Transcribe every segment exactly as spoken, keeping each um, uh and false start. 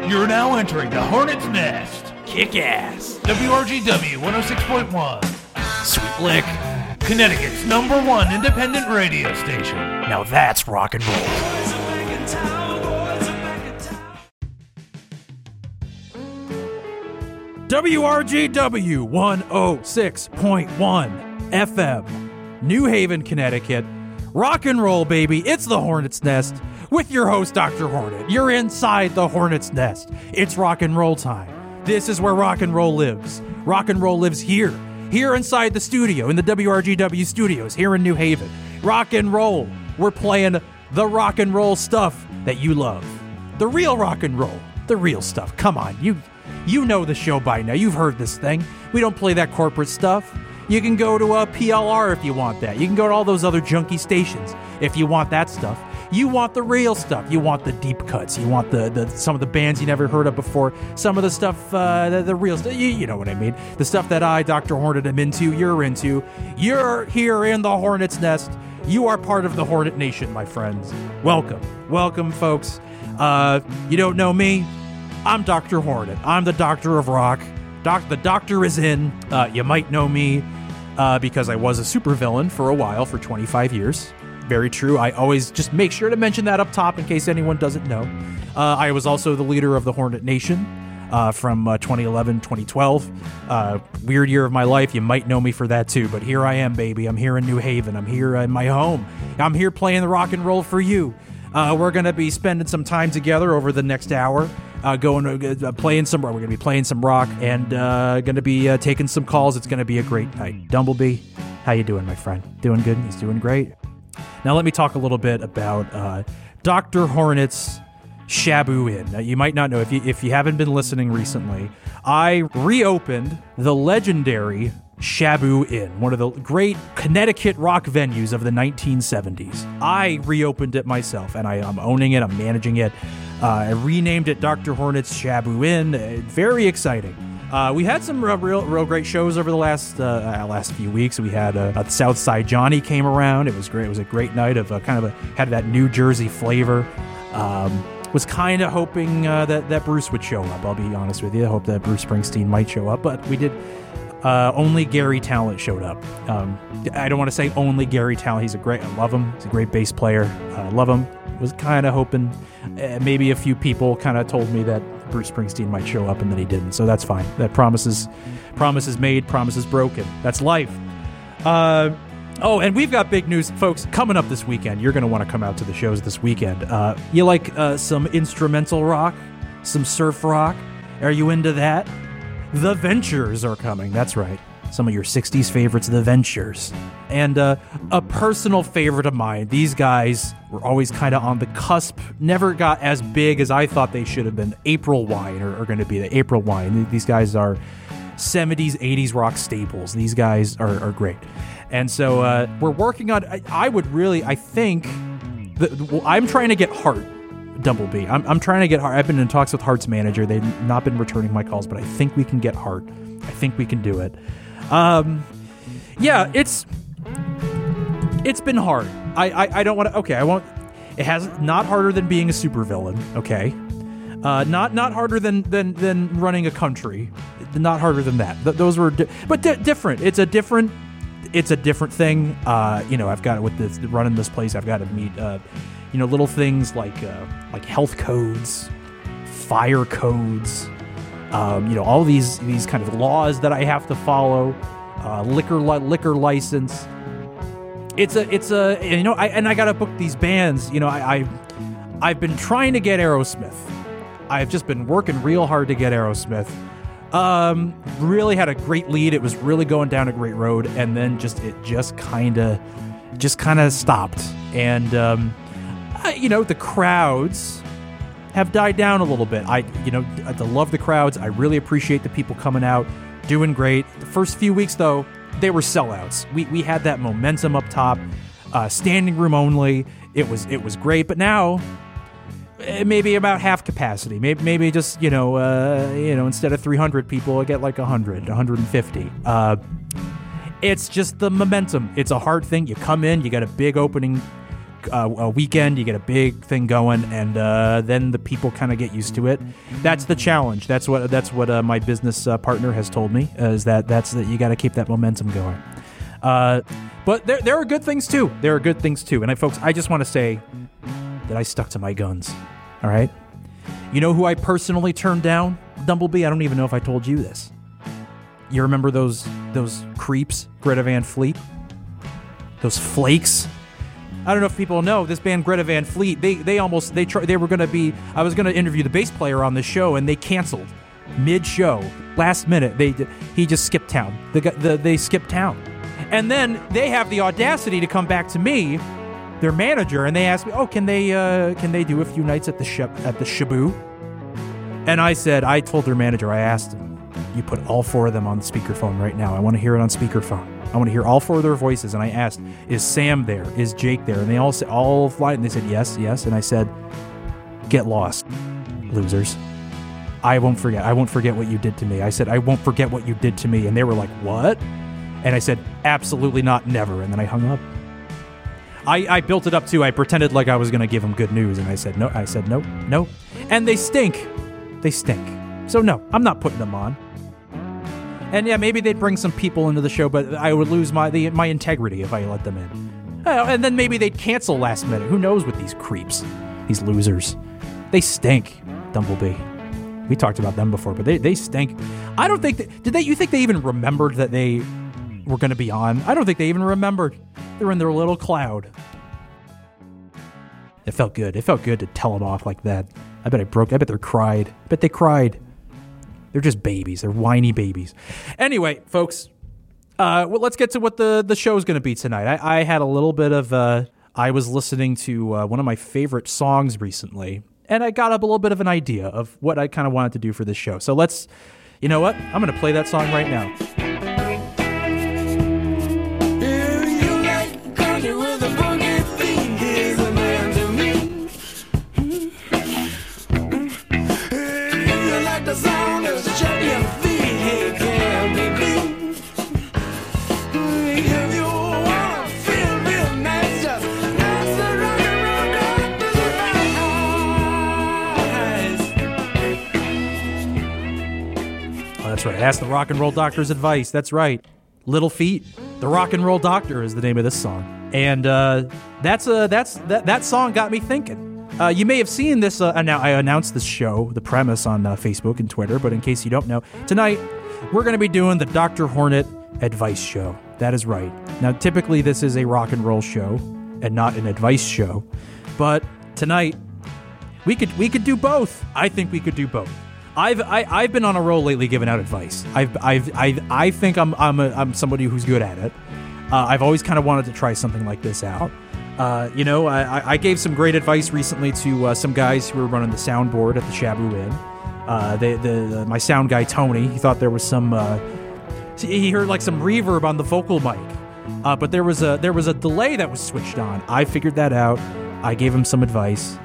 You're now entering the Hornet's Nest. Kick ass. W R G W one oh six point one. Sweet lick. Connecticut's number one independent radio station. Now that's rock and roll. W R G W one oh six point one F M, New Haven, Connecticut. Rock and roll, baby. It's the Hornet's Nest with your host, Doctor Hornet. You're inside the Hornet's Nest. It's rock and roll time. This is where rock and roll lives. Rock and roll lives here. Here inside the studio, in the W R G W studios, here in New Haven. Rock and roll. We're playing the rock and roll stuff that you love. The real rock and roll. The real stuff. Come on, you you know the show by now. You've heard this thing. We don't play that corporate stuff. You can go to a P L R if you want that. You can go to all those other junky stations if you want that stuff. You want the real stuff. You want the deep cuts. You want the, the some of the bands you never heard of before. Some of the stuff, uh, the, the real stuff. You, you know what I mean. The stuff that I, Doctor Hornet, am into, you're into. You're here in the Hornet's Nest. You are part of the Hornet Nation, my friends. Welcome. Welcome, folks. Uh, you don't know me. I'm Doctor Hornet. I'm the Doctor of Rock. Doc, the Doctor is in. Uh, you might know me uh, because I was a supervillain for a while, for twenty-five years. Very true. I always just make sure to mention that up top in case anyone doesn't know. Uh, I was also the leader of the Hornet Nation uh, from uh, twenty eleven, twenty twelve. Uh, weird year of my life. You might know me for that too. But here I am, baby. I'm here in New Haven. I'm here in my home. I'm here playing the rock and roll for you. Uh, we're going to be spending some time together over the next hour. Uh, going to uh, playing some. We're going to be playing some rock and uh, going to be uh, taking some calls. It's going to be a great night. Dumblebee, how you doing, my friend? Doing good? He's doing great. Now let me talk a little bit about uh, Doctor Hornet's Shabu Inn. Now, you might not know if you if you haven't been listening recently. I reopened the legendary Shabu Inn, one of the great Connecticut rock venues of the nineteen seventies. I reopened it myself, and I, I'm owning it. I'm managing it. Uh, I renamed it Doctor Hornet's Shabu Inn. Uh, very exciting. Uh, we had some real, real, real great shows over the last uh, last few weeks. We had uh, uh, Southside Johnny came around. It was great. It was a great night of uh, kind of a, had that New Jersey flavor. Um, was kind of hoping uh, that that Bruce would show up. I'll be honest with you. I hope that Bruce Springsteen might show up, but we did. Uh, only Gary Talent showed up. Um, I don't want to say only Gary Talent. He's a great. I love him. He's a great bass player. I uh, love him. Was kind of hoping uh, maybe a few people kind of told me that Bruce Springsteen might show up, and then he didn't. So that's fine. That promise is, promise is made, promise is broken. That's life. Uh, oh, and we've got big news, folks, coming up this weekend. You're going to want to come out to the shows this weekend. Uh, you like uh, some instrumental rock? Some surf rock? Are you into that? The Ventures are coming. That's right. Some of your sixties favorites, The Ventures. And uh, a personal favorite of mine. These guys were always kind of on the cusp. Never got as big as I thought they should have been. April Wine are, are going to be the April Wine. These guys are seventies, eighties rock staples. These guys are, are great. And so uh, we're working on, I, I would really, I think, the, well, I'm trying to get Hart. Dumblebee. I'm, I'm trying to get Hart. I've been in talks with Hart's manager. They've not been returning my calls, but I think we can get Hart. I think we can do it. Um, yeah, it's it's been hard. I, I, I don't want to. Okay, I won't. It has not harder than being a supervillain. Okay, uh, not not harder than than than running a country. Not harder than that. Th- those were, di- but di- different. It's a different. It's a different thing. Uh, you know, I've got with this running this place. I've got to meet. Uh, You know, little things like uh, like health codes, fire codes, um, you know, all these these kind of laws that I have to follow, uh, liquor li- liquor license. It's a it's a you know, I, and I gotta book these bands. You know, I, I I've been trying to get Aerosmith. I've just been working real hard to get Aerosmith. Um, really had a great lead. It was really going down a great road, and then just it just kind of just kind of stopped, and. Um, You know, the crowds have died down a little bit. I, you know, I love the crowds. I really appreciate the people coming out, doing great. The first few weeks, though, they were sellouts. We we had that momentum up top, uh, standing room only. It was it was great. But now, maybe about half capacity. Maybe maybe just you know uh, you know instead of three hundred people, I get like one hundred, one hundred fifty. Uh, it's just the momentum. It's a hard thing. You come in, you got a big opening. uh, a weekend, you get a big thing going, and uh, then the people kind of get used to it. That's the challenge. That's what that's what uh, my business uh, partner has told me, is that that's that you got to keep that momentum going. Uh, but there there are good things too. There are good things too. And I, folks, I just want to say that I stuck to my guns. All right. You know who I personally turned down? Dumblebee. I don't even know if I told you this. You remember those those creeps, Greta Van Fleet? Those flakes? I don't know if people know this band Greta Van Fleet. They they almost they tr- they were going to be. I was going to interview the bass player on the show, and they canceled mid-show, last minute. They he just skipped town. The, the they skipped town, and then they have the audacity to come back to me, their manager, and they asked me, "Oh, can they uh, can they do a few nights at the sh- at the Shabu?" And I said, I told their manager, I asked him, "You put all four of them on speakerphone right now. I want to hear it on speakerphone. I want to hear all four of their voices." And I asked, "Is Sam there? Is Jake there?" And they all said, all fly, and they said, "Yes, yes." And I said, "Get lost, losers. I won't forget. I won't forget what you did to me." I said, "I won't forget what you did to me." And they were like, "What?" And I said, "Absolutely not, never." And then I hung up. I, I built it up too. I pretended like I was going to give them good news. And I said, no, I said, nope, nope. And they stink. They stink. So no, I'm not putting them on. And yeah, maybe they'd bring some people into the show, but I would lose my the, my integrity if I let them in. Uh, and then maybe they'd cancel last minute. Who knows with these creeps, these losers? They stink, Dumblebee. We talked about them before, but they, they stink. I don't think that, did they? You think they even remembered that they were going to be on? I don't think they even remembered. They were in their little cloud. It felt good. It felt good to tell them off like that. I bet I broke. I bet they cried. I bet they cried. They're just babies. They're whiny babies. Anyway, folks, uh, well, let's get to what the, the show is going to be tonight. I, I had a little bit of, uh, I was listening to uh, one of my favorite songs recently, and I got up a little bit of an idea of what I kind of wanted to do for this show. So let's, you know what? I'm going to play that song right now. That's right. Ask the Rock and Roll Doctor's advice. That's right. Little Feat, the Rock and Roll Doctor is the name of this song, and uh, that's uh, that's that that song got me thinking. Uh, you may have seen this. Uh, now I announced this show, the premise on uh, Facebook and Twitter, but in case you don't know, tonight we're going to be doing the Doctor Hornet Advice Show. That is right. Now, typically this is a rock and roll show and not an advice show, but tonight we could we could do both. I think we could do both. I've I, I've been on a roll lately, giving out advice. I've I've I I think I'm I'm a, I'm somebody who's good at it. Uh, I've always kind of wanted to try something like this out. Uh, you know, I, I gave some great advice recently to uh, some guys who were running the soundboard at the Shabu Inn. Uh, they, the, the my sound guy Tony, he thought there was some. Uh, he heard like some reverb on the vocal mic, uh, but there was a there was a delay that was switched on. I figured that out. I gave him some advice.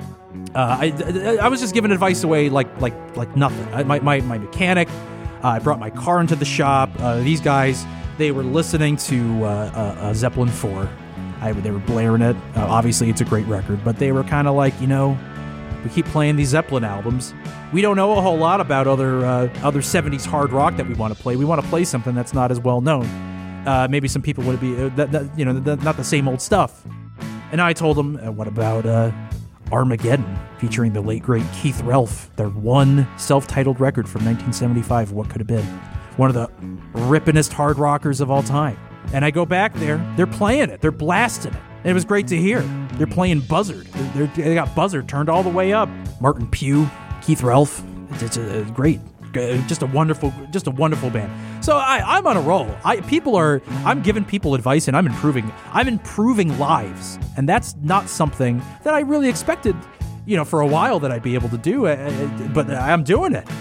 Uh, I, I was just giving advice away like like like nothing. I, my, my my mechanic, uh, I brought my car into the shop. Uh, these guys, they were listening to uh, uh, uh, Zeppelin four. I, they were blaring it. Uh, obviously, it's a great record, but they were kind of like, you know, we keep playing these Zeppelin albums. We don't know a whole lot about other uh, other seventies hard rock that we want to play. We want to play something that's not as well known. Uh, maybe some people would be, uh, that, that, you know, that, not the same old stuff. And I told them, uh, what about uh, Armageddon, featuring the late, great Keith Relf, their one self-titled record from nineteen seventy-five, What Could Have Been. One of the rippinest hard rockers of all time. And I go back there, they're playing it, they're blasting it. And it was great to hear. They're playing Buzzard. They're, they're, they got Buzzard turned all the way up. Martin Pugh, Keith Relf, it's a, a great, just a wonderful, just a wonderful band. So I, I'm on a roll. I people are, I'm giving people advice and I'm improving, I'm improving lives. And that's not something that I really expected, you know, for a while that I'd be able to do, but I'm doing it.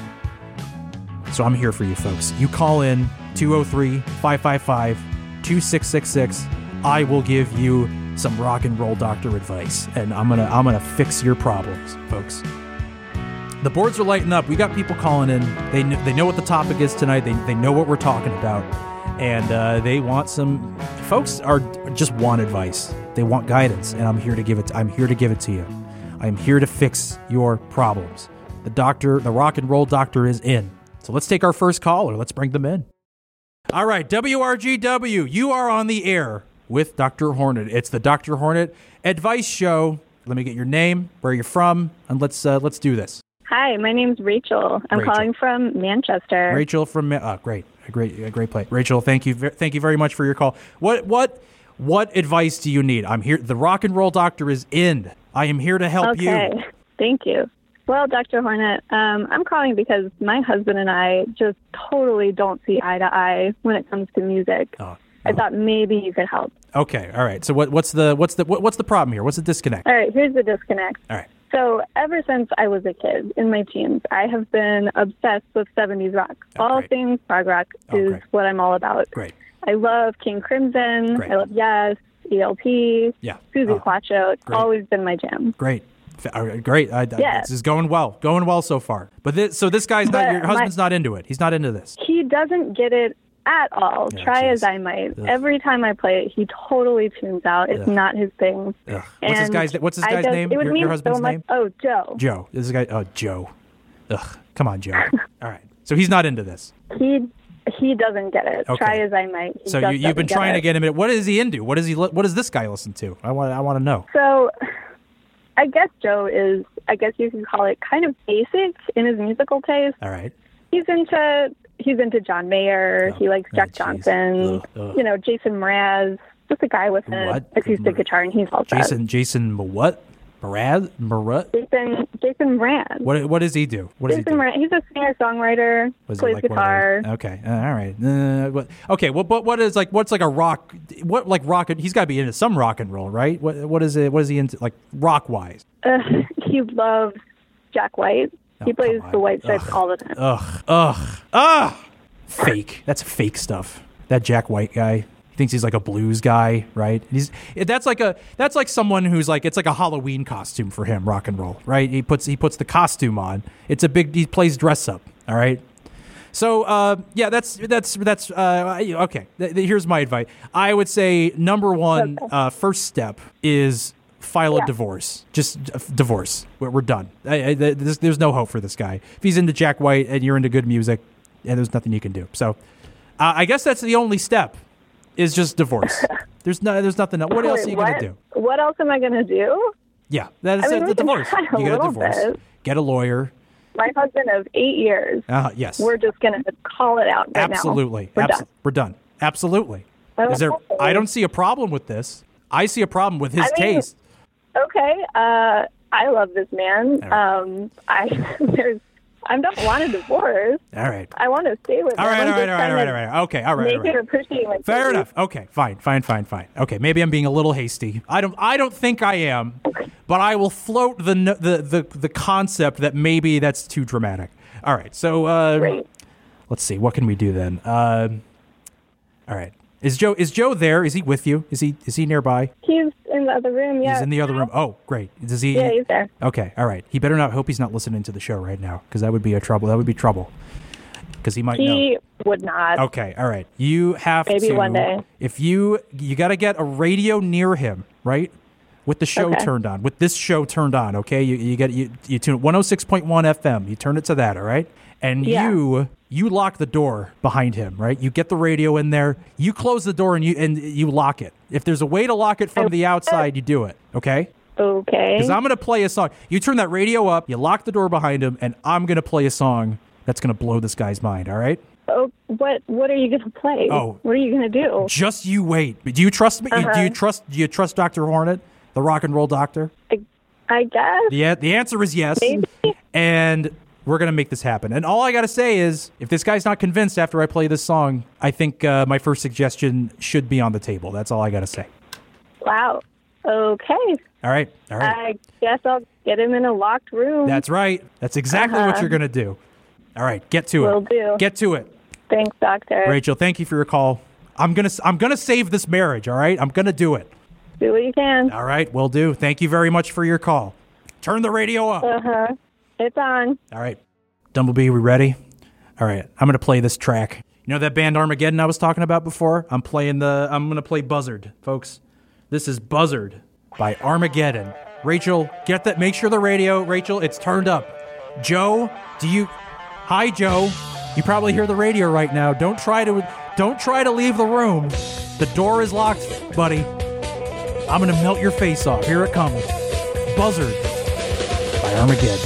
So I'm here for you folks. You call in two oh three, five five five, two six six six. I will give you some rock and roll doctor advice, and I'm gonna I'm gonna fix your problems, folks. The boards are lighting up. We got people calling in. They kn- they know what the topic is tonight. They they know what we're talking about, and uh, they want some. Folks are just want advice. They want guidance, and I'm here to give it. I'm here to give it to you. I'm here to fix your problems. The doctor, the rock and roll doctor, is in. So let's take our first caller. Let's bring them in. All right, W R G W, you are on the air with Doctor Hornet. It's the Doctor Hornet Advice Show. Let me get your name, where you're from, and let's uh, let's do this. Hi, my name's Rachel. I'm Rachel. calling from Manchester. Rachel from oh, great, a great, a great play. Rachel, thank you, thank you very much for your call. What what what advice do you need? I'm here. The rock and roll doctor is in. I am here to help okay. you. Okay, thank you. Well, Doctor Hornet, um, I'm calling because my husband and I just totally don't see eye to eye when it comes to music. Oh, I oh. thought maybe you could help. Okay, all right. So what what's the what's the what, what's the problem here? What's the disconnect? All right, here's the disconnect. All right. So ever since I was a kid, in my teens, I have been obsessed with seventies rock. Oh, all great. things prog rock Oh, is great. what I'm all about. Great. I love King Crimson. Great. I love Yes, E L P, Yeah. Susie Oh, Quatcho. It's great. always been my jam. Great. F- all right, Great. I, I, Yeah. This is going well. Going well so far. But this, so this guy's not. But Your husband's my- not into it. He's not into this. He doesn't get it at all. Yeah, Try geez. as I might. Ugh. Every time I play it, he totally tunes out. It's Ugh. not his thing. Ugh. What's his And guy's What's his I guy's just- name? It would Your, mean your husband's so much. name? Oh, Joe. Joe. This is a guy. Oh, Joe. Ugh. Come on, Joe. All right. So he's not into this. He he doesn't get it. Okay. Try as I might. He So just you, you've been doesn't get trying it. to get him. In, what is he into? What is he? li- What does this guy listen to? I want. I want to know. So, I guess Joe is, I guess you could call it kind of basic in his musical taste. All right. He's into he's into John Mayer. Oh, he likes oh, Jack geez. Johnson. Ugh, ugh. You know, Jason Mraz. Just a guy with an What? acoustic guitar, and he's all set. Jason. Jason. What? Marad? Marat? Jason Jason Mraz. What? What does he do? What does he Jason do? Mraz. He's a singer songwriter. Was it Plays like one of guitar. those- Okay. Uh, all right. Uh, what, okay. Well, but what is like? What's like a rock? What like rock? He's got to be into some rock and roll, right? What? What is it? What is he into? Like rock wise? Uh, he loves Jack White. He Oh, plays come on. the White Stripes Ugh. all the time. Ugh. Ugh. Ugh. Fake. That's fake stuff. That Jack White guy. He thinks he's like a blues guy, right? He's that's like a that's like someone who's like it's like a Halloween costume for him, rock and roll, right? He puts he puts the costume on. It's a big he plays dress up, all right? So uh, yeah, that's that's that's uh, okay. Th- th- here's my advice. I would say number one, Okay. uh, first step is file a Yeah. divorce. Just uh, divorce. We're, we're done. I, I, th- there's, there's no hope for this guy. If he's into Jack White and you're into good music, and there's nothing you can do. So uh, I guess that's the only step is just divorce. There's no, there's nothing else. What else Wait, are you what? gonna do? What else am I going to do? Yeah, that is I mean, uh, we the can divorce. try a You get a little divorce. bit. Get a lawyer. My husband of eight years. Uh, yes. We're just going to call it out right Absolutely. now. We're Abs- done. We're done. Absolutely. Is there? Okay. I don't see a problem with this. I see a problem with his I mean, taste. Okay. Uh, I love this man. All right. Um, I there's I don't want a divorce. All right. I want to stay with All him. right. I'm All right. just All right. All trying right. to All right. Okay. All right. Make All right. it appreciate my Fair baby. enough. Okay, fine, fine, fine, fine. Okay, maybe I'm being a little hasty. I don't, I don't think I am, but I will float the no- the the the concept that maybe that's too dramatic. All right, so uh, Great. let's see, what can we do then? Um all right, is Joe is Joe there? Is he with you? Is he is he nearby? He's in the other room. Yeah. He's in the other room. Oh, great. Does he? Yeah, he's there. Okay, all right. He better not. Hope he's not listening to the show right now, because that would be a trouble. That would be trouble, because he might know. He would not. Okay, all right. You have Maybe to. one day. If you you got to get a radio near him, right? With the show Okay. turned on. With this show turned on, okay? You you get you you tune one oh six point one F M. You turn it to that, all right? And Yeah. you you lock the door behind him, right? You get the radio in there. You close the door and you and you lock it. If there's a way to lock it from the outside, you do it, okay? Okay. Because I'm going to play a song. You turn that radio up, you lock the door behind him, and I'm going to play a song that's going to blow this guy's mind, all right? Oh, what what are you going to play? Oh. What are you going to do? Just you wait. Do you trust me? Uh-huh. Do you trust do you trust Doctor Hornet, the rock and roll doctor? I, I guess. Yeah, the answer is yes. Maybe. And we're going to make this happen. And all I got to say is, if this guy's not convinced after I play this song, I think uh, my first suggestion should be on the table. That's all I got to say. Wow. Okay. All right. All right. I guess I'll get him in a locked room. That's right. That's exactly what Uh-huh. you're going to do. All right. Get to Will it. do. Get to it. Thanks, doctor. Rachel, thank you for your call. I'm going to I'm going to save this marriage, all right? I'm going to do it. Do what you can. All right, will do. Thank you very much for your call. Turn the radio up. Uh-huh. It's on. All right. Dumblebee, we ready? All right. I'm going to play this track. You know that band Armageddon I was talking about before? I'm playing the, I'm going to play Buzzard, folks. This is Buzzard by Armageddon. Rachel, get that, make sure the radio, Rachel, it's turned up. Joe, do you, hi Joe, you probably hear the radio right now. Don't try to, don't try to leave the room. The door is locked, buddy. I'm going to melt your face off. Here it comes. Buzzard by Armageddon.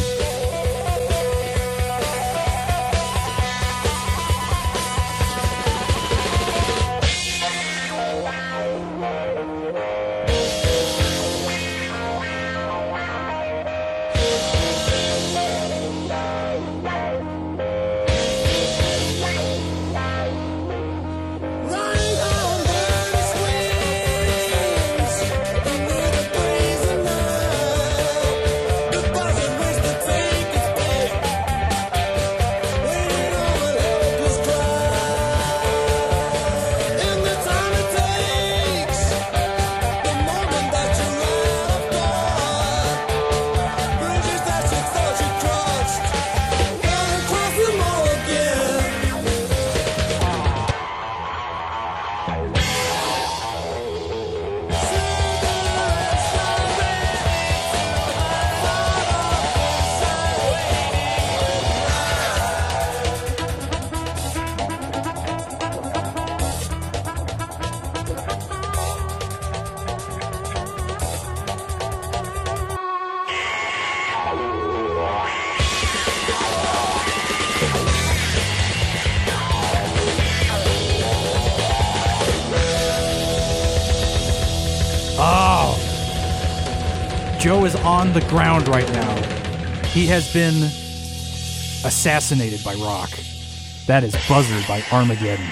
Joe is on the ground right now. He has been assassinated by rock. That is Buzzard by Armageddon.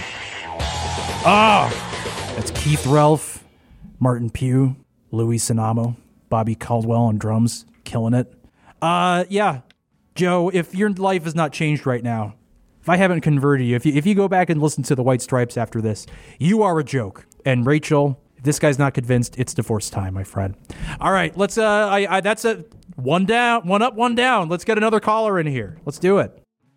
Ah! Oh, that's Keith Relf, Martin Pugh, Louis Sinamo, Bobby Caldwell on drums, killing it. Uh, yeah, Joe, if your life is not changed right now, if I haven't converted you, if you, if you go back and listen to the White Stripes after this, you are a joke. And Rachel, if this guy's not convinced, it's divorce time, my friend. All right, let's, uh, I, I that's a one down, one up, one down. Let's get another caller in here. Let's do it.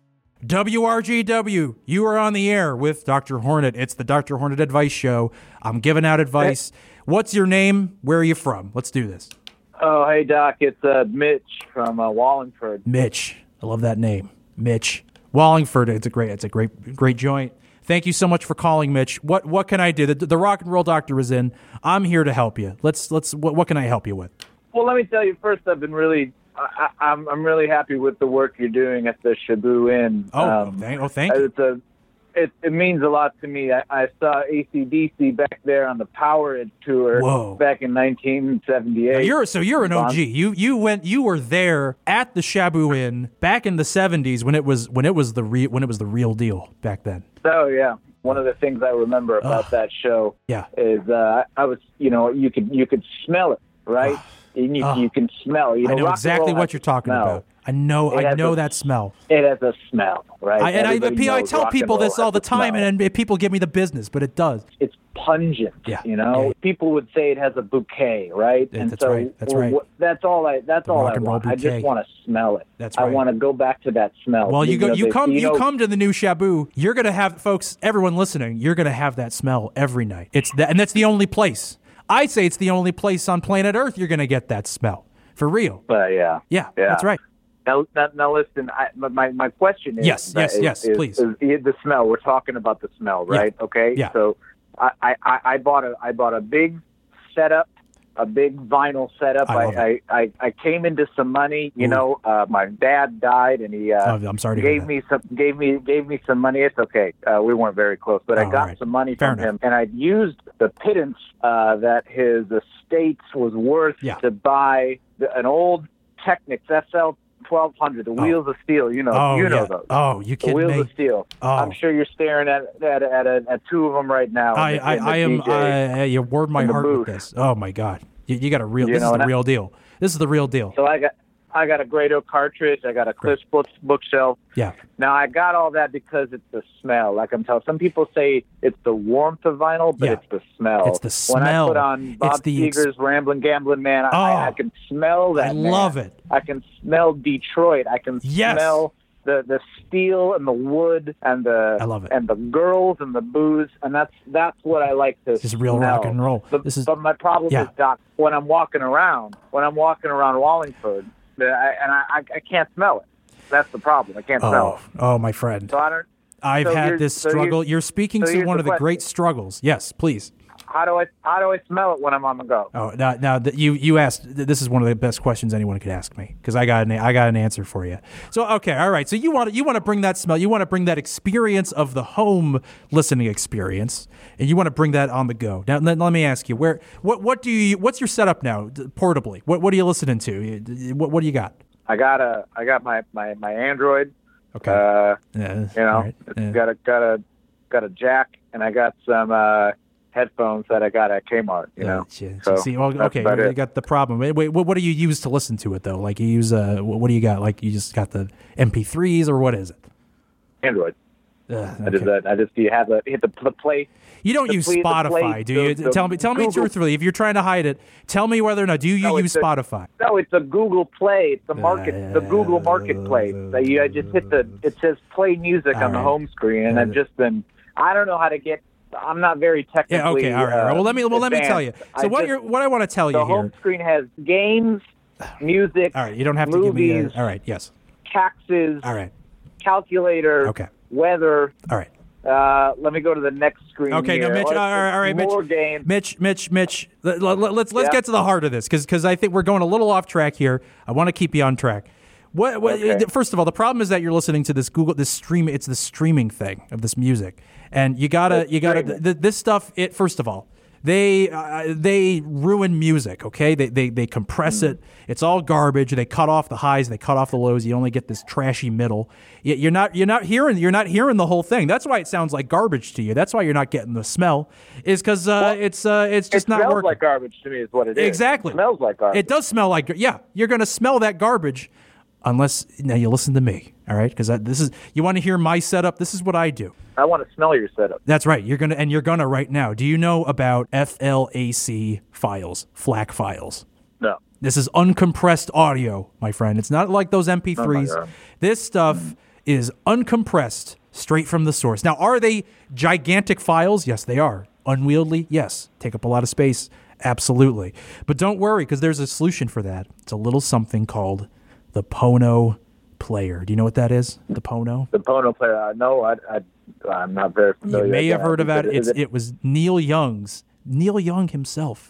W R G W, you are on the air with Doctor Hornet. It's the Doctor Hornet Advice Show. I'm giving out advice. Hey. What's your name? Where are you from? Let's do this. Oh, hey, Doc. It's uh, Mitch from uh, Wallingford. Mitch. I love that name. Mitch. Wallingford. It's a great, it's a great, great joint. Thank you so much for calling, Mitch. What what can I do? The, the rock and roll doctor is in. I'm here to help you. Let's let's. What, what can I help you with? Well, let me tell you first. I've been really, I, I'm I'm really happy with the work you're doing at the Shabu Inn. Oh, um, thank, oh, thank you. It's a, it it means a lot to me. I, I saw A C D C back there on the Powerade tour. Whoa. Back in nineteen seventy-eight. Now you're so you're an O G. You you went you were there at the Shabu Inn back in the seventies when it was when it was the re, when it was the real deal back then. So yeah. One of the things I remember about Ugh. that show yeah. is uh, I was, you know, you could you could smell it, right? And you, oh. you can smell. You know, I know exactly what you're talking smell. about. I know, it I know a, that smell. It has a smell, right? I, and I, I tell people this all the time, and, and people give me the business, but it does. It's pungent. Yeah. You know, yeah. people would say it has a bouquet, right? Yeah, and that's so right. That's right. That's all I. That's the all rock I and roll want. bouquet. I just want to smell it. That's right. I want to go back to that smell. Well, you go. You come. You, you know, come to the new Shabu. You're gonna have, folks. Everyone listening, you're gonna have that smell every night. It's that, and that's the only place. I say it's the only place on planet Earth you're gonna get that smell for real. But yeah. Yeah. Yeah. That's right. Now, now, now listen, I, my, my question is... Yes, yes, is, yes, is, please. Is, is the smell. We're talking about the smell, right? Yeah. Okay? Yeah. So I, I, I, bought a, I bought a big setup, a big vinyl setup. I, I, I, I, I came into some money. You Ooh. know, uh, my dad died, and he uh, oh, I'm sorry to gave hear that. me some gave me gave me some money. It's okay. Uh, we weren't very close, but oh, I got right. some money Fair from enough. him, and I'd used the pittance uh, that his estate was worth yeah. to buy the, an old Technics S L twelve hundred, the oh. wheels of steel. You know, oh, you know yeah. those. Oh, you kidding the wheels me? of steel. Oh. I'm sure you're staring at at at, at, at two of them right now. I in the, I, in the I am. D J, I, you word my heart booth. with this. Oh my God, you, you got a real. You this know, is the I, real deal. This is the real deal. So I got I got a Grado cartridge. I got a Cliff's book, bookshelf. Yeah. Now I got all that because it's the smell. Like I'm telling some people say it's the warmth of vinyl, but yeah. it's the smell. It's the smell. When I put on Bob Seger's ex- Ramblin' Gamblin' Man, I, oh, I, I can smell that. I man. love it. I can smell Detroit. I can yes. smell the the steel and the wood and the I love it. and the girls and the booze, and that's that's what I like to. This is real smell. rock and roll. But, This is- but my problem yeah. is, Doc, when I'm walking around, when I'm walking around Wallingford, the, I, and I, I I can't smell it. That's the problem. I can't smell Oh, it. oh, my friend. So I don't. I've so had here's- this so struggle. here's- You're speaking so to here's one the of the question. great struggles. Yes, please. How do I how do I smell it when I'm on the go? Oh, now, now that you you asked, th- this is one of the best questions anyone could ask me because I got an I got an answer for you. So okay, all right. So you want you want to bring that smell, you want to bring that experience of the home listening experience, and you want to bring that on the go. Now let, let me ask you, where what what do you what's your setup now d- portably? What what are you listening to? You- What what do you got? I got a I got my my, my Android. Okay, Uh, yeah, you know, all right. it's Yeah. got a got a got a jack, and I got some uh, headphones that I got at Kmart. You know, Gotcha. so See, well, that's okay, about you it. got the problem. Wait, wait, what, what do you use to listen to it though? Like you use uh, what what do you got? Like you just got the M P threes or what is it? Android. Uh, I just okay. uh, I just do you have the hit the, the play. You don't the use play- the Spotify, play- do you? the- the tell me, tell me Google- truthfully. If you're trying to hide it, tell me whether or not do you No, use it's a- Spotify. No, it's a Google Play. It's the market, the Google Marketplace. That you I just hit the. It says play music All on the right. home screen, and I've just been. I don't know how to get. I'm not very technically. Yeah. Okay. All right. all right. uh, Well, let me well let me tell you. advanced. So I what just- you're what I want to tell The you home here. screen has games, music. All right. You don't have to give me. movies, A, all right. Yes. taxes, All right. calculator, Okay. weather. All right. Uh, let me go to the next screen. Okay, here. no, Mitch. All Let's- right, all right, Mitch. More games. Mitch, Mitch, Mitch. Let, let, let's let's Yeah. get to the heart of this because I think we're going a little off track here. I want to keep you on track. What, what Okay. First of all, the problem is that you're listening to this Google this stream. It's the streaming thing of this music, and you gotta It's you gotta streaming. th- this stuff. It first of all. They uh, they ruin music, okay? They they they compress Mm. it. It's all garbage. They cut off the highs, they cut off the lows. You only get this trashy middle. Y- You're not you're not hearing you're not hearing the whole thing. That's why it sounds like garbage to you. That's why you're not getting the smell. Is because uh, Well, it's uh, it's just it not smells working. like garbage to me, is what it is. Exactly. It smells like garbage. It does smell like yeah. You're gonna smell that garbage, unless now you listen to me. All right, because this is you want to hear my setup. This is what I do. I want to smell your setup. That's right. You're gonna and you're gonna right now. Do you know about F L A C files, FLAC files? No. This is uncompressed audio, my friend. It's not like those M P threes. God. This stuff is uncompressed, straight from the source. Now, are they gigantic files? Yes, they are. Unwieldy? Yes. Take up a lot of space? Absolutely. But don't worry, because there's a solution for that. It's a little something called the Pono Player. Do you know what that is? The Pono? The Pono player. Uh, no, I, I, I'm not very familiar. You may with have heard about it. Is It's, it was Neil Young's. Neil Young himself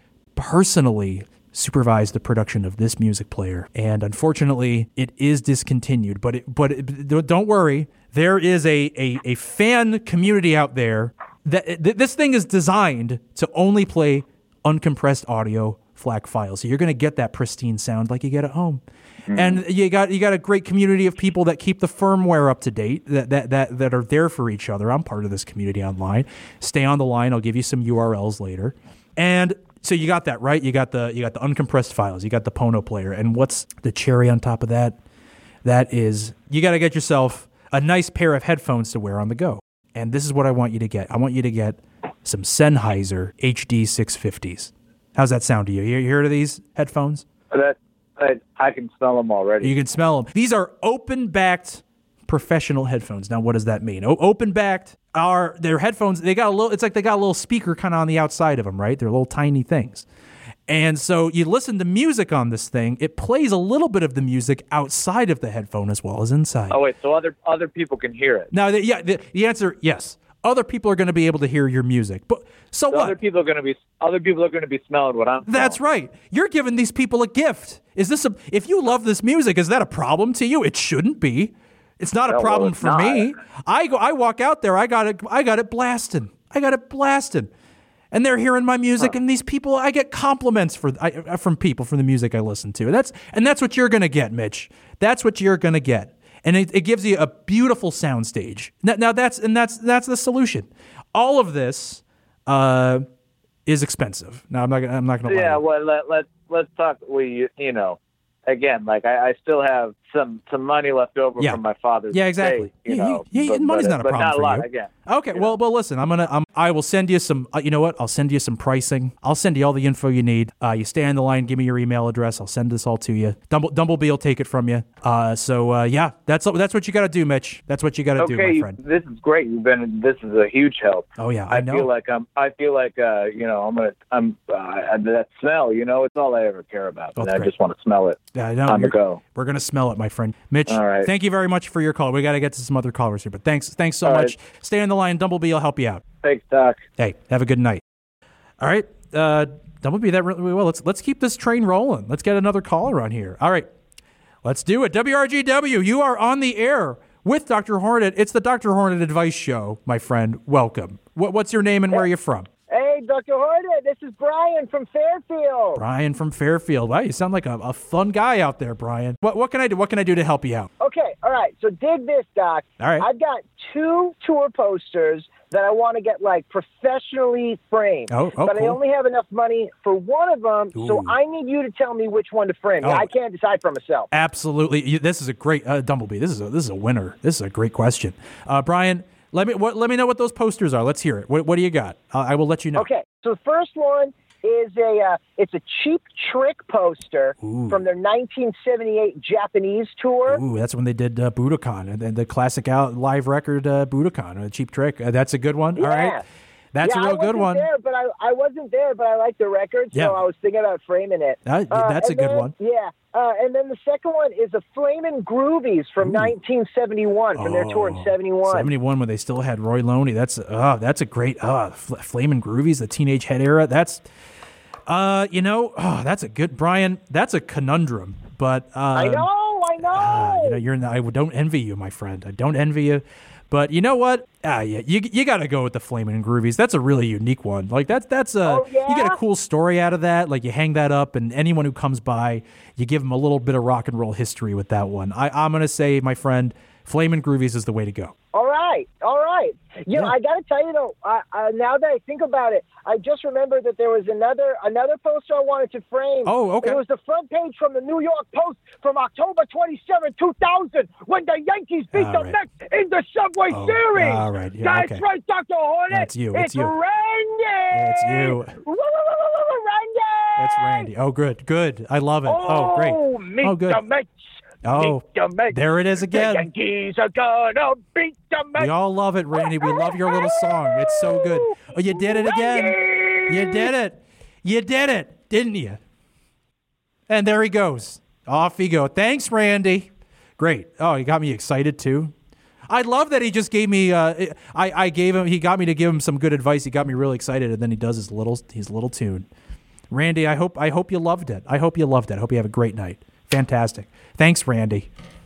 personally supervised the production of this music player, and unfortunately, it is discontinued. But it, but it, don't worry, there is a, a a fan community out there that th- this thing is designed to only play uncompressed audio FLAC files. So you're going to get that pristine sound like you get at home. And you got you got a great community of people that keep the firmware up to date, that, that that that are there for each other. I'm part of this community online. Stay on the line. I'll give you some U R Ls later. And so you got that, right? You got the you got the uncompressed files. You got the Pono player. And what's the cherry on top of that? That is you got to get yourself a nice pair of headphones to wear on the go. And this is what I want you to get. I want you to get some Sennheiser H D six fifties. How's that sound to you? You heard of these headphones? That I, I can smell them already. You can smell them. These are open-backed professional headphones. Now, what does that mean? O- open-backed are their headphones. They got a little. It's like they got a little speaker kind of on the outside of them, right? They're little tiny things. And so you listen to music on this thing. It plays a little bit of the music outside of the headphone as well as inside. Oh wait, so other other people can hear it. Now, the, yeah, the, the answer yes. Other people are going to be able to hear your music, but so, So what? other people are going to be other people are going to be smelling what I'm. That's smelling. right. You're giving these people a gift. Is this a? If you love this music, is that a problem to you? It shouldn't be. It's not a No, well, problem it's for not. me. I go. I walk out there. I got it. I got it blasting. I got it blasting. And they're hearing my music, and these people. I get compliments for I, from people from the music I listen to. That's and that's what you're gonna get, Mitch. That's what you're gonna get, and it, it gives you a beautiful sound stage. Now, now that's and that's that's the solution. All of this. Uh, is expensive. Now I'm not. Gonna, I'm not going to. Yeah, lie. well, let let let's talk. We you know, again, like I, I still have some some money left over Yeah. from my father's Yeah, exactly. estate, you Yeah, know, yeah, yeah, but, money's but, not a but problem not for a lot you. again. Okay. you Well, know. well, listen. I'm gonna. I'm I will send you some, uh, you know what? I'll send you some pricing. I'll send you all the info you need. Uh, you stay on the line, give me your email address. I'll send this all to you. Dumble, Dumblebee will take it from you. Uh, so, uh, yeah, that's that's what you got to do, Mitch. That's what you got to okay, do, my friend. This is great. You've been. This is a huge help. Oh, yeah, I, I know. feel like I'm. I feel like uh, you know. I'm gonna. I'm. Uh, that smell. You know, it's all I ever care about. Oh, and I great. just want to smell it. Yeah, I know. On the You're- go. We're gonna smell it, my friend. Mitch, All right. thank you very much for your call. We got to get to some other callers here, but thanks, thanks so All much. right. Stay on the line. Dumblebee will help you out. Thanks, Doc. Hey, have a good night. All right, uh, Dumblebee, that really well. Let's let's keep this train rolling. Let's get another caller on here. All right, let's do it. W R G W, you are on the air with Doctor Hornet. It's the Doctor Hornet Advice Show, my friend. Welcome. What, what's your name and where are you from? Hey, Doctor Hornet, this is Brian from Fairfield. Brian from Fairfield. Wow, you sound like a, a fun guy out there, Brian. What what can I do? What can I do to help you out? Okay, all right. So dig this, Doc. All right. I've got two tour posters that I want to get like professionally framed. Oh, oh, but I cool. only have enough money for one of them, so Ooh. I need you to tell me which one to frame. Oh. I can't decide for myself. Absolutely. You, this is a great uh, Dumblebee. This is a this is a winner. This is a great question, uh, Brian. Let me what, let me know what those posters are. Let's hear it. What, what do you got? Uh, I will let you know. Okay, so the first one is a uh, it's a Cheap Trick poster Ooh. from their nineteen seventy-eight Japanese tour. Ooh, that's when they did uh, Budokan, and then the classic out live record uh, Budokan, a Cheap Trick. Uh, that's a good one. Yeah. All right, that's yeah, a real I wasn't good one. There, but I, I wasn't there, but I like the record, so Yeah. I was thinking about framing it. Uh, that's a and good then- one. Yeah, uh, and then the second one is a Flamin' Groovies from nineteen seventy-one, from their tour in Oh, seventy-one. seventy-one when they still had Roy Loney. That's uh, that's a great uh, Fl- Flamin' Groovies, the Teenage Head era. That's uh, you know, oh, that's a good Brian. That's a conundrum, but uh, I know, I know. Uh, you know, you're. In the, I don't envy you, my friend. I don't envy you. But you know what? Ah, yeah, you you got to go with the Flamin' Groovies. That's a really unique one. Like that's that's a Oh, yeah? you get a cool story out of that. Like you hang that up, and anyone who comes by, you give them a little bit of rock and roll history with that one. I, I'm gonna say, my friend, Flamin' Groovies is the way to go. All right, all right. You know, Yeah. I got to tell you though. Uh, uh, now that I think about it, I just remembered that there was another another poster I wanted to frame. Oh, okay. It was the front page from the New York Post from October twenty-seventh, two thousand, when the Yankees beat All the right. Mets in the Subway Oh, Series. all right, yeah, That's okay. right, Doctor Hornet. That's you, it's It's you. Randy. It's you. Woo, woo, woo, woo, woo, Randy. That's Randy. Oh, good, good. I love it. Oh, great. Oh, meet Oh, good. the Mets. Oh, Meet the Mets. there it is The again. Yankees are gonna beat the Mets. We all love it, Randy. We love your little song. It's so good. Oh, you did it again. You did it. You did it, didn't you? And there he goes. Off he go. Thanks, Randy. Great. Oh, he got me excited too. I love that he just gave me. Uh, I I gave him. He got me to give him some good advice. He got me really excited, and then he does his little his little tune. Randy, I hope I hope you loved it. I hope you loved it. I hope you have a great night. Fantastic. Thanks, Randy.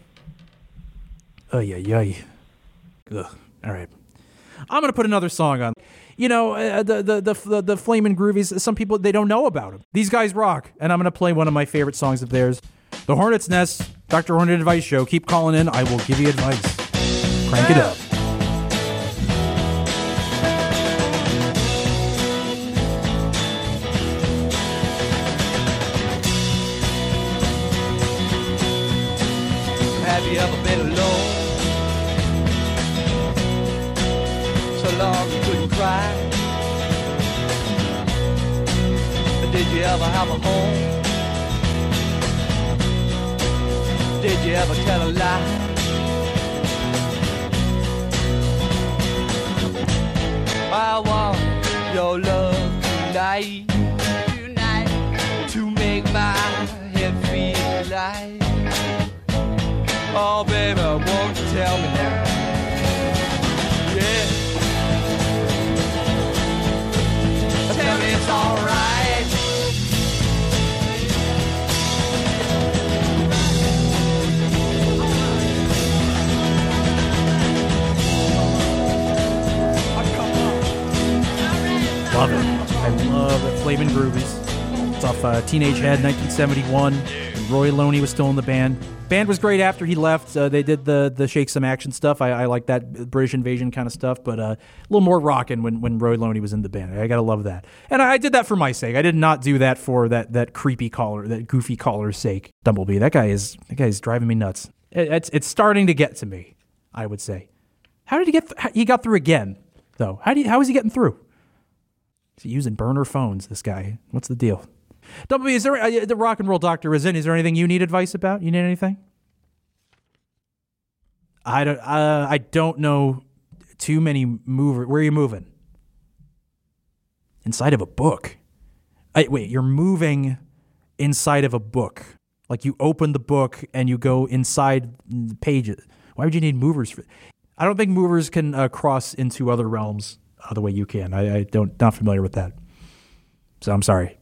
Oh yeah, yeah. Ugh. All right. I'm gonna put another song on. You know, uh, the the the the, the Flamin' Groovies. Some people they don't know about them. These guys rock, and I'm gonna play one of my favorite songs of theirs, "The Hornet's Nest." Doctor Hornet Advice Show. Keep calling in. I will give you advice. Crank it up. Have you ever been alone? So long you couldn't cry. But did you ever have a home? Did you ever tell a lie? I want your love tonight, tonight, to make my head feel light. Oh, baby, won't you tell me now? Yeah. Tell me it's alright. Love it. I love it. Flamin' Groovies. It's off uh, Teenage Head, nineteen seventy-one. Roy Loney was still in the band. Band was great after he left. Uh, they did the the Shake Some Action stuff. I, I like that British Invasion kind of stuff, but uh, a little more rockin' when, when Roy Loney was in the band. I gotta love that. And I, I did that for my sake. I did not do that for that that creepy caller, that goofy caller's sake. Dumblebee. That guy is that guy is driving me nuts. It, it's it's starting to get to me, I would say. How did he get? Th- he got through again. though? How do you, how is he getting through? Is he using burner phones, this guy? What's the deal? Double B, is there, uh, the rock and roll doctor is in. Is there anything you need advice about? You need anything? I don't, uh, I don't know too many movers. Where are you moving? Inside of a book. I, wait, you're moving inside of a book. Like you open the book and you go inside the pages. Why would you need movers? For, I don't think movers can uh, cross into other realms uh, the way you can. I, I don't, not familiar with that. So I'm sorry.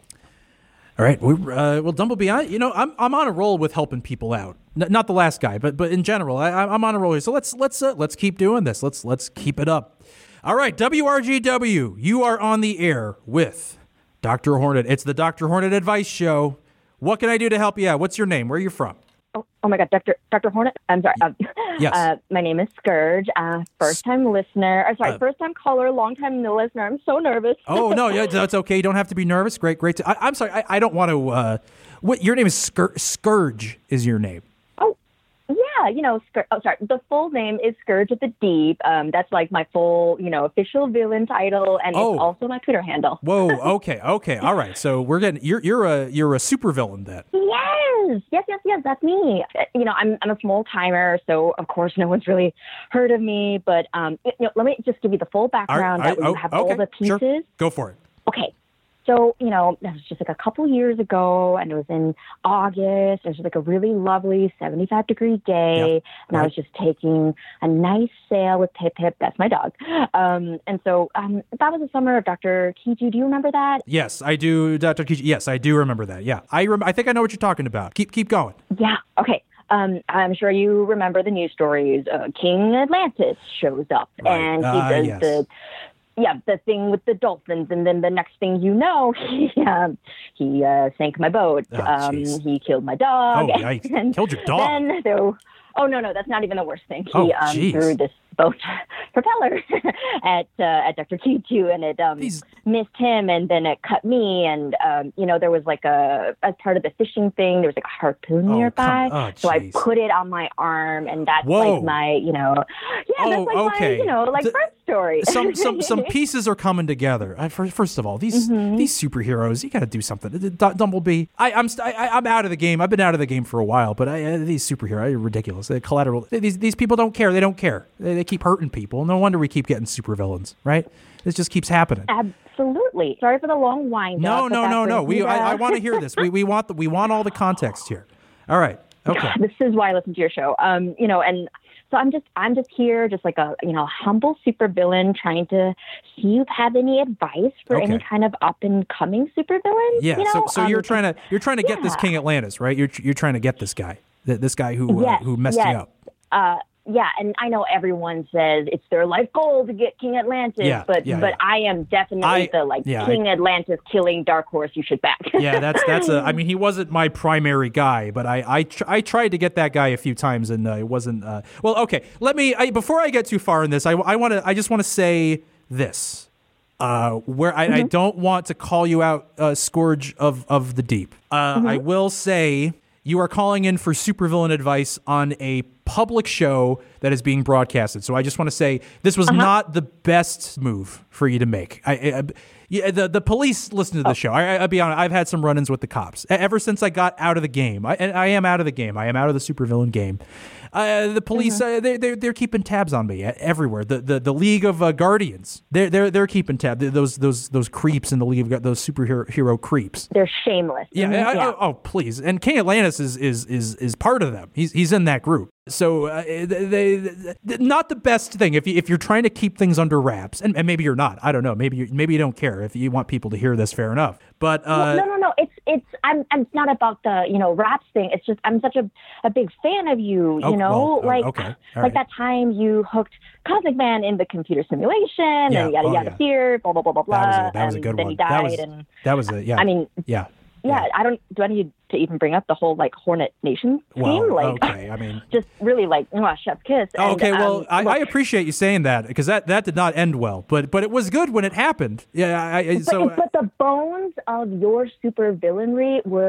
All right, we, uh, well, Dumblebee, I, you know, I'm I'm on a roll with helping people out. N- not the last guy, but but in general, I, I'm on a roll here. So let's let's uh, let's keep doing this. Let's let's keep it up. All right, W R G W, you are on the air with Doctor Hornet. It's the Doctor Hornet Advice Show. What can I do to help you out? What's your name? Where are you from? Oh, oh my God, Doctor Doctor Hornet. I'm sorry. Um, Yes. Uh, my name is Scourge. Uh, first time listener. Or sorry, Uh, first time caller, long time no listener. I'm so nervous. Oh no, yeah, that's okay. You don't have to be nervous. Great, great. To, I, I'm sorry. I, I don't want to. Uh, what your name is? Scour- Scourge is your name. Oh, yeah. You know, Scourge. Oh, sorry. The full name is Scourge of the Deep. Um, that's like my full, you know, official villain title, and Oh. it's also my Twitter handle. Whoa. Okay. Okay. All right. So we're getting. You're you're a you're a supervillain then. Yes, yes, yes, yes. That's me. Uh, You know, I'm I'm a small timer, so of course no one's really heard of me. But um, you know, let me just give you the full background. All right, that I- we oh, have okay, all the pieces. sure. Go for it. Okay. So, you know, that was just like a couple years ago, and it was in August. It was like a really lovely seventy-five degree day, Yep. and I Right. was just taking a nice sail with Pip Pip. That's my dog. Um, and so um, that was the summer of Doctor Kiju. Do you remember that? Yes, I do, Doctor Kiji. Yes, I do remember that. Yeah, I rem- I think I know what you're talking about. Keep keep going. Yeah. Okay. Um, I'm sure you remember the news stories. Uh, King Atlantis shows up, Right. and he Ah, does yes. the yeah the thing with the dolphins, and then the next thing you know, he um, he uh, sank my boat. Oh, um, jeez. he killed my dog. Oh, yikes. and Killed your dog. Then there, oh no, no, that's not even the worst thing. He Oh, um, jeez. threw this boat propeller at uh, at Doctor Kichu, and it um, These- missed him, and then it cut me. And um, you know, there was like a as part of the fishing thing, there was like a harpoon Oh, nearby. come- oh, so I jeez. put it on my arm, and that's Whoa. like my, you know, yeah, Oh, that's like okay. my, you know, like The- birth story. some some some pieces are coming together. I, first, first of all, these Mm-hmm. these superheroes, you got to do something. D- D- Dumblebee, I, I'm st- I, I'm out of the game. I've been out of the game for a while, but I, uh, these superheroes are ridiculous. They're collateral. These these people don't care. They don't care. They, they keep hurting people. No wonder we keep getting supervillains, right? This just keeps happening. Absolutely. Sorry for the long wind. No, up, but no, that no, no. brings We me to- I, I want to hear this. We we want the, we want all the context here. All right. Okay. This is why I listen to your show. Um, you know, and so I'm just I'm just here, just like a you know humble supervillain, trying to see if you have any advice for any Okay. kind of up and coming supervillain. Yeah. You know? So so Um, you're trying to you're trying to get this yeah. King Atlantis, right? You're you're trying to get this guy. Th- This guy who uh, Yes, who messed yes. you up. Uh, yeah, and I know everyone says it's their life goal to get King Atlantis, Yeah, but yeah, but yeah. I am definitely I- the like yeah, King Atlantis killing dark horse you should back. Yeah, that's that's a. I mean, he wasn't my primary guy, but I I, tr- I tried to get that guy a few times, and uh, it wasn't. Uh, well, okay. Let me. I, before I get too far in this, I I want to. I just want to say this. Uh, where I, I don't want to call you out, uh, Scourge of of the Deep. Uh, I will say you are calling in for supervillain advice on a public show that is being broadcasted. So I just want to say this was not the best move for you to make. I, I yeah, the the police listen to the show. I, I, I'll be honest. I've had some run-ins with the cops E- ever since I got out of the game. I, and I am out of the game. I am out of the supervillain game. Uh, the police, uh, they they they're keeping tabs on me uh, everywhere. The the the League of uh, Guardians, they're they're they're keeping tab. Those those those creeps in the League of Gu- those superhero hero creeps. They're shameless. Yeah, Mhm, I- I- oh please. And King Atlantis is is is is part of them. He's he's in that group. So uh, they, they, they not the best thing if you if you're trying to keep things under wraps, and, and maybe you're not. I don't know. Maybe you, maybe you don't care if you want people to hear this. Fair enough. But uh, no, no, no. It's it's. I'm. I'm it's not about the you know raps thing. It's just I'm such a, a big fan of you. You Oh, know, well, oh, like okay. All like right. that time you hooked Cosmic Man in the computer simulation, Yeah, and yada oh, yada yeah. here, blah blah blah blah blah. that was a, that was a and good then one. he died, that was and that was a yeah. I mean, yeah. yeah. I don't. Do I need to even bring up the whole like Hornet Nation theme? Well, Like, okay. I mean. just really like mwah, chef's kiss. Oh, And, okay, well, um, I, I look, appreciate you saying that because that, that did not end well, but but it was good when it happened. Yeah, I, I But, so but the bones of your super villainry was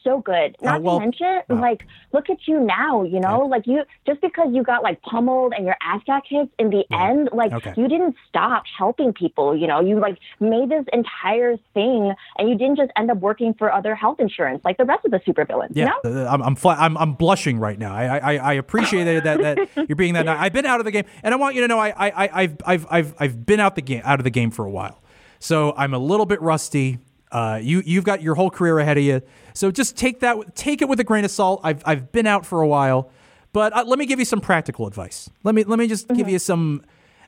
so good. Not Uh, well, to mention, wow. like, look at you now, you know? Okay. Like, you, just because you got, like, pummeled and your ass got kicked, in the Right. end, like, Okay. you didn't stop helping people, you know? You, like, made this entire thing, and you didn't just end up working for other health insurance, like the rest of the supervillains, Yeah, you know? uh, I'm I'm, fla- I'm I'm blushing right now. I I, I appreciate that, that that you're being that. I've been out of the game, and I want you to know I I I- I've I've I've I've been out the game out of the game for a while, so I'm a little bit rusty. Uh, you you've got your whole career ahead of you, so just take that take it with a grain of salt. I've I've been out for a while, but uh, let me give you some practical advice. Let me let me just give you some.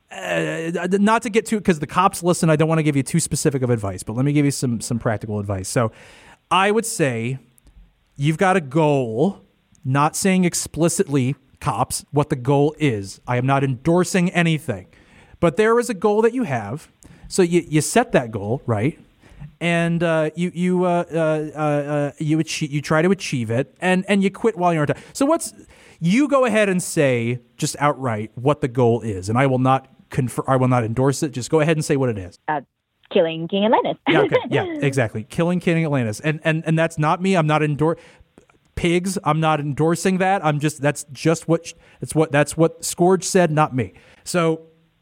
Uh, not to get too, because the cops listen. I don't want to give you too specific of advice, but let me give you some some practical advice. So, I would say you've got a goal. Not saying explicitly, cops, what the goal is. I am not endorsing anything, but there is a goal that you have. So you you set that goal, right? And uh, you you uh, uh, uh, you achieve, you try to achieve it, and and you quit while you're on time. So what's you go ahead and say just outright what the goal is, and I will not confer, I will not endorse it. Just go ahead and say what it is. Uh, killing King Atlantis. Yeah, okay, yeah, exactly. Killing King Atlantis, and and and that's not me. I'm not endor pigs. I'm not endorsing that. I'm just that's just what that's what that's what Scourge said, not me. So.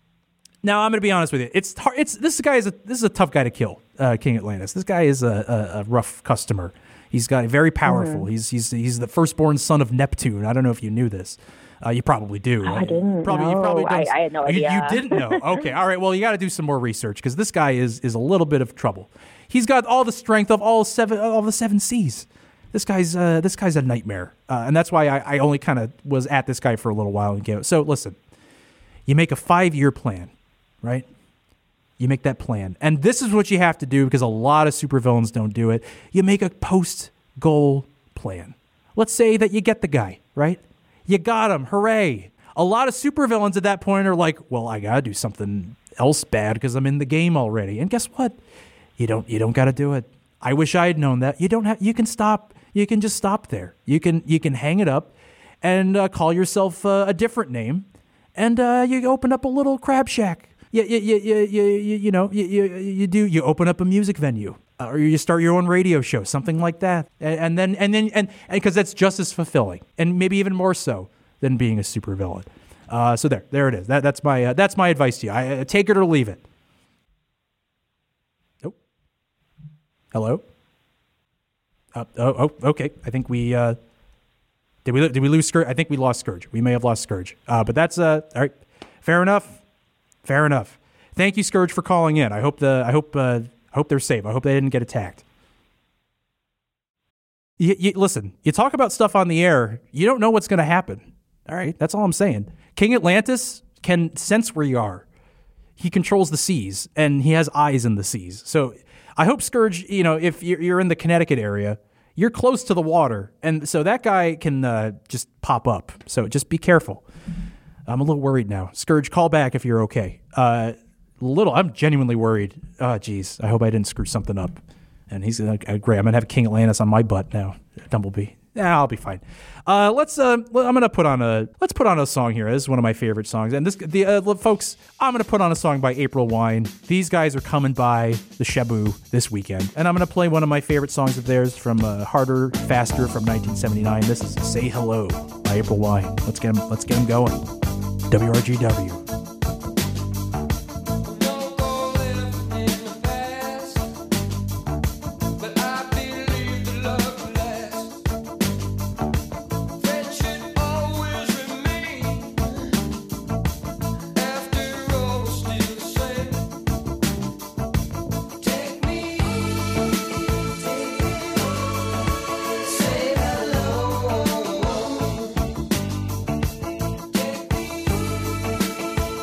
Now I'm going to be honest with you. It's hard. It's this guy is a this is a tough guy to kill, uh, King Atlantis. This guy is a, a, a rough customer. He's got very powerful. Mm-hmm. He's he's he's the firstborn son of Neptune. I don't know if you knew this. Uh, you probably do. Oh, I didn't probably, know. You probably I, I had no you, idea. You didn't know. Okay. All right. Well, you got to do some more research because this guy is is a little bit of trouble. He's got all the strength of all seven all the seven seas. This guy's uh, this guy's a nightmare, uh, and that's why I, I only kind of was at this guy for a little while and go. So listen, you make a five year plan, right? You make that plan. And this is what you have to do because a lot of supervillains don't do it. You make a post-goal plan. Let's say that you get the guy, right? You got him. Hooray. A lot of supervillains at that point are like, well, I got to do something else bad because I'm in the game already. And guess what? You don't you don't got to do it. I wish I had known that. You don't have you can stop. You can just stop there. You can you can hang it up and uh, call yourself uh, a different name and uh, you open up a little crab shack. You, you, you, you, you, you know, you, you, you do, you open up a music venue uh, or you start your own radio show, something like that. And, and then, and then, and, and cause that's just as fulfilling and maybe even more so than being a supervillain. Uh, so there, there it is. That, that's my, uh, that's my advice to you. I uh, take it or leave it. Nope. Hello. Uh, oh, oh, okay. I think we, uh, did we, did we lose Scourge? I think we lost Scourge. We may have lost Scourge. Uh, but that's, uh, all right. Fair enough. Fair enough. Thank you, Scourge, for calling in. I hope the I hope uh, I hope they're safe. I hope they didn't get attacked. You, you, listen, you talk about stuff on the air. You don't know what's going to happen. All right, that's all I'm saying. King Atlantis can sense where you are. He controls the seas, and he has eyes in the seas. So I hope Scourge, you know, if you're, you're in the Connecticut area, you're close to the water, and so that guy can uh, just pop up. So just be careful. I'm a little worried now. Scourge, call back if you're okay. Uh, little, I'm genuinely worried. Oh, geez. I hope I didn't screw something up. And he's uh, great. I'm gonna have King Atlantis on my butt now. Dumblebee. Yeah, I'll be fine. Uh, let's. Uh, I'm gonna put on a. Let's put on a song here. This is one of my favorite songs. And this, the uh, folks, I'm gonna put on a song by April Wine. These guys are coming by the Shabu this weekend, and I'm gonna play one of my favorite songs of theirs from uh, Harder, Faster from nineteen seventy-nine. This is "Say Hello" by April Wine. Let's get them. Let's get them going. W R G W. Say hello.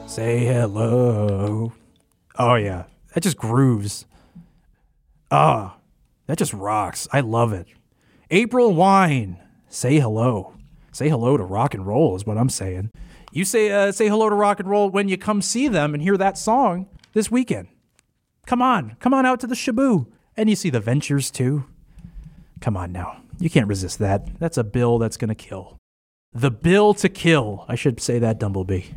Say hello. Oh, yeah. That just grooves. Ah, oh, that just rocks. I love it. April Wine. Say hello. Say hello to rock and roll is what I'm saying. You say uh, say hello to rock and roll when you come see them and hear that song this weekend. Come on. Come on out to the Shaboo. And you see the Ventures, too. Come on now. You can't resist that. That's a bill that's going to kill. The bill to kill. I should say that, Dumblebee.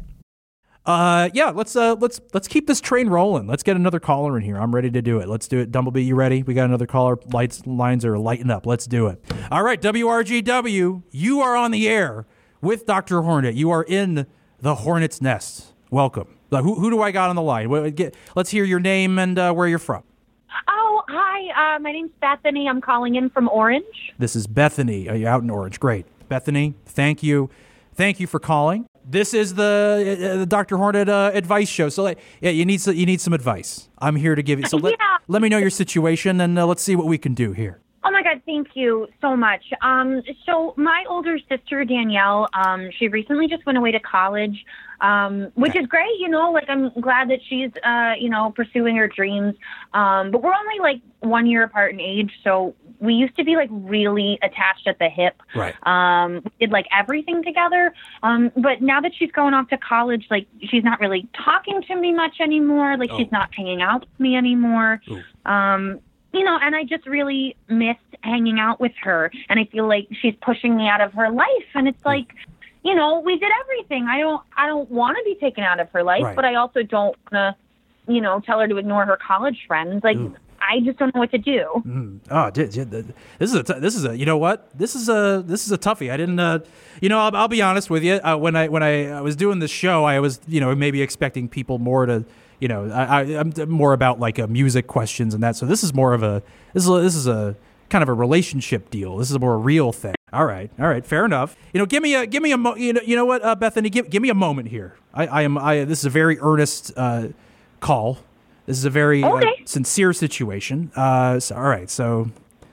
Uh, yeah, let's uh, let's let's keep this train rolling. Let's get another caller in here. I'm ready to do it. Let's do it. Dumblebee, you ready? We got another caller. Lights lines are lighting up. Let's do it. All right, W R G W, you are on the air with Doctor Hornet. You are in the Hornet's Nest. Welcome. Uh, who who do I got on the line? Get, let's hear your name and uh, where you're from. Oh, hi. Uh, my name's Bethany. I'm calling in from Orange. This is Bethany. Are you out in Orange? Great. Bethany, thank you. Thank you for calling. This is the, uh, the Doctor Hornet uh, advice show. So like, yeah, you need some, you need some advice. I'm here to give you. So let, yeah. let me know your situation and uh, let's see what we can do here. Oh my God, thank you so much. Um, so my older sister Danielle, um, she recently just went away to college, um, which okay. is great. You know, like I'm glad that she's, uh, you know, pursuing her dreams. Um, but we're only like one year apart in age, so we used to be like really attached at the hip. Right. Um, we did like everything together. Um, but now that she's going off to college, like she's not really talking to me much anymore. Like oh. she's not hanging out with me anymore. Ooh. Um. You know, and I just really miss hanging out with her. And I feel like she's pushing me out of her life. And it's like, you know, we did everything. I don't I don't want to be taken out of her life, right. but I also don't want to, you know, tell her to ignore her college friends. Like, Ooh. I just don't know what to do. Mm. Oh, did, did, this is a t- this is a you know what this is a this is a toughie. I didn't uh, you know I'll, I'll be honest with you. Uh, when I when I, I was doing this show, I was you know maybe expecting people more to. You know, I, I, I'm more about like a music questions and that. So this is more of a this is a, this is a kind of a relationship deal. This is a more real thing. All right, all right, fair enough. You know, give me a give me a mo- you know you know what, uh, Bethany, give give me a moment here. I, I am I this is a very earnest uh, call. This is a very okay. uh, sincere situation. Uh, so, all right, so,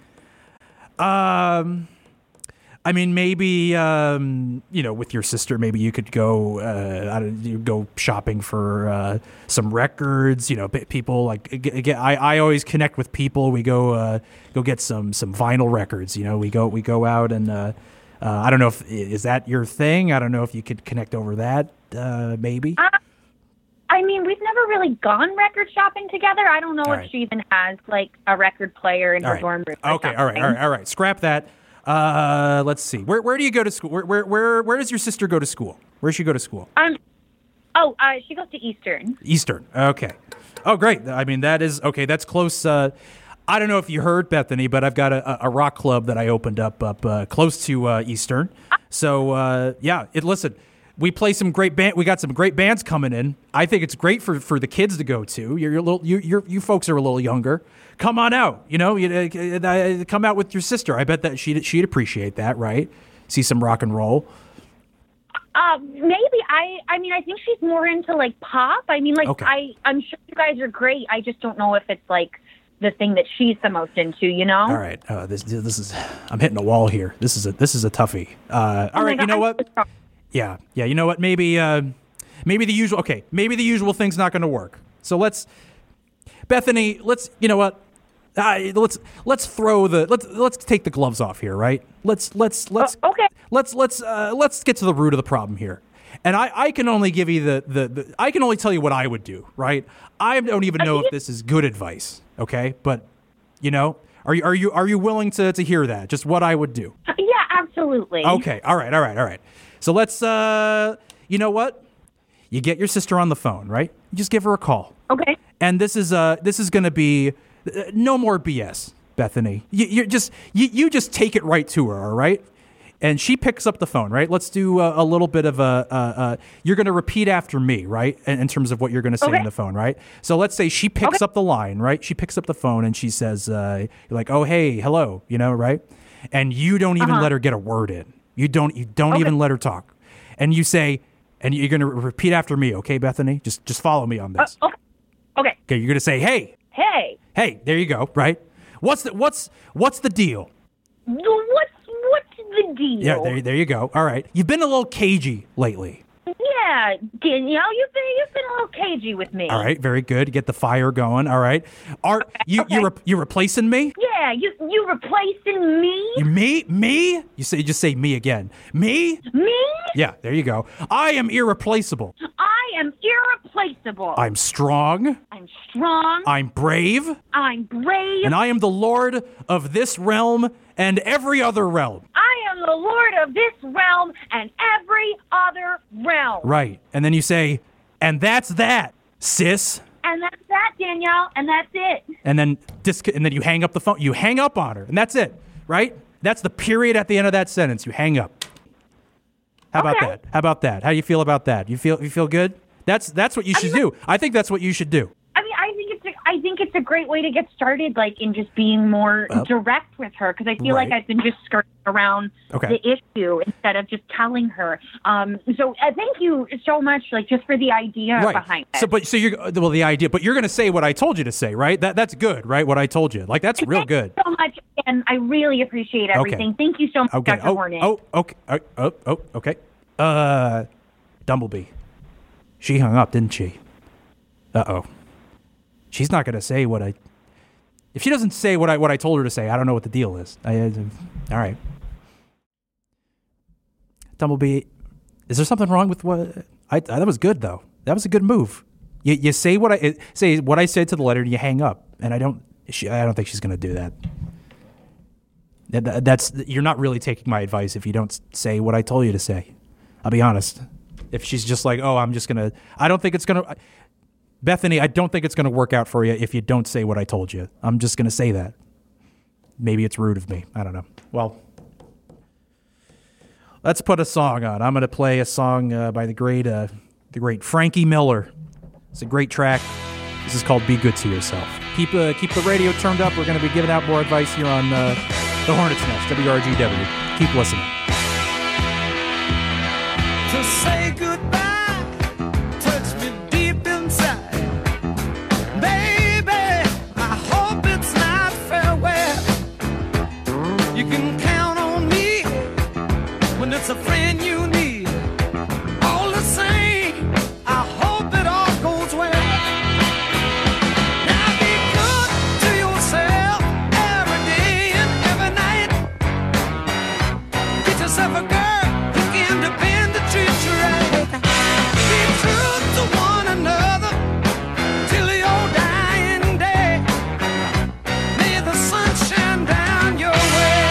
um. I mean, maybe um, you know, with your sister, maybe you could go, uh, I don't, you go shopping for uh, some records. You know, people like again, I, I always connect with people. We go uh, go get some some vinyl records. You know, we go we go out and uh, uh, I don't know if is that your thing. I don't know if you could connect over that. Uh, maybe. Uh, I mean, we've never really gone record shopping together. I don't know all if right. she even has like a record player in all her right. dorm room. Okay, all right, all right, all right. Scrap that. Uh, let's see. Where where do you go to school? Where where where where does your sister go to school? Where does she go to school? Um, oh, uh, she goes to Eastern. Eastern. Okay. Oh, great. I mean, that is okay. That's close. Uh, I don't know if you heard, Bethany, but I've got a, a rock club that I opened up up uh, close to uh, Eastern. So uh, yeah, it. Listen, we play some great band. We got some great bands coming in. I think it's great for, for the kids to go to. You're, you're a little. You you're, you folks are a little younger. Come on out, you know, you, uh, come out with your sister. I bet that she'd, she'd appreciate that, right? See some rock and roll. Uh, maybe. I I mean, I think she's more into, like, pop. I mean, like, okay. I, I'm sure you guys are great. I just don't know if it's, like, the thing that she's the most into, you know? All right. Uh, this this is, I'm hitting a wall here. This is a, this is a toughie. Uh, all oh right, God, you know what? Yeah, yeah, you know what? Maybe, uh, maybe the usual, okay, maybe the usual thing's not going to work. So let's, Bethany, let's, you know what? Uh, let's let's throw the let's let's take the gloves off here, right? Let's let's let's uh, okay. Let's let's uh, let's get to the root of the problem here. And I, I can only give you the, the, the I can only tell you what I would do, right? I don't even know if this is good advice, okay? But you know, are you are you are you willing to, to hear that? Just what I would do? Yeah, absolutely. Okay, all right, all right, all right. So let's uh, you know what? You get your sister on the phone, right? You just give her a call. Okay. And this is uh this is going to be. Uh, no more B S, Bethany. You, you're just you, you just take it right to her, all right? And she picks up the phone, right? Let's do a, a little bit of a. Uh, uh, you're going to repeat after me, right? In, in terms of what you're going to say okay. on the phone, right? So let's say she picks okay. up the line, right? She picks up the phone and she says, uh, "You're like, oh hey, hello," you know, right? And you don't even uh-huh. let her get a word in. You don't. You don't okay. even let her talk. And you say, and you're going to repeat after me, okay, Bethany? Just just follow me on this. Uh, okay. Okay. Okay. You're going to say, hey. Hey. Hey, there you go, right? What's the what's what's the deal? What's what's the deal? Yeah, there there you go. All right. You've been a little cagey lately. Yeah, Yeah, Danielle, you've been you've been a little cagey with me. All right, very good. Get the fire going. All right. Are you okay. you re- you replacing me? Yeah, you you replacing me? You me me? You say you just say me again. Me? Me? Yeah, there you go. I am irreplaceable. I am irreplaceable. I'm strong. I'm strong. I'm brave. I'm brave. And I am the Lord of this realm and every other realm. I am the Lord of this realm and every other realm. Right. And then you say, and that's that, sis. And that's that, Danielle, and that's it. And then disc- and then you hang up the phone. You hang up on her, and that's it, right? That's the period at the end of that sentence. You hang up. How about Okay. that? How about that? How do you feel about that? You feel you feel good? That's that's what you should do. I think that's what you should do. I mean, I think it's a, I think it's a great way to get started, like in just being more Well, direct with her, because I feel right. like I've been just skirting around Okay. the issue instead of just telling her. Um, so uh, thank you so much, like just for the idea Right. behind it. So, but so you're well the idea, but you're going to say what I told you to say, right? That that's good, right? What I told you, like that's real Thank good. you so much, and I really appreciate everything. Thank you so much, Okay. Doctor Oh, Hornet. oh, okay. Oh, oh, oh, okay. Uh, Dumblebee. She hung up, didn't she? Uh-oh. She's not going to say what I... If she doesn't say what I what I told her to say, I don't know what the deal is. I, I, all right. Dumblebee, is there something wrong with what... I, I That was good, though. That was a good move. You you say what I say what I said to the letter, and you hang up. And I don't... She, I don't think she's going to do that. That- That's... You're not really taking my advice if you don't say what I told you to say. I'll be honest. If she's just like, oh, I'm just going to... I don't think it's going to... Bethany, I don't think it's going to work out for you if you don't say what I told you. I'm just going to say that. Maybe it's rude of me. I don't know. Well, let's put a song on. I'm going to play a song uh, by the great, uh, the great Frankie Miller. It's a great track. This is called "Be Good to Yourself." Keep uh, keep the radio turned up. We're going to be giving out more advice here on uh, the Hornet's Nest, W R G W. Keep listening. To say goodbye, touch me deep inside. Baby, I hope it's not farewell. You can count on me when it's a friend you need. All the same, I hope it all goes well. Now be good to yourself every day and every night. Get yourself a girl who can depend to treat you right. Be true to one another till your dying day. May the sun shine down your way.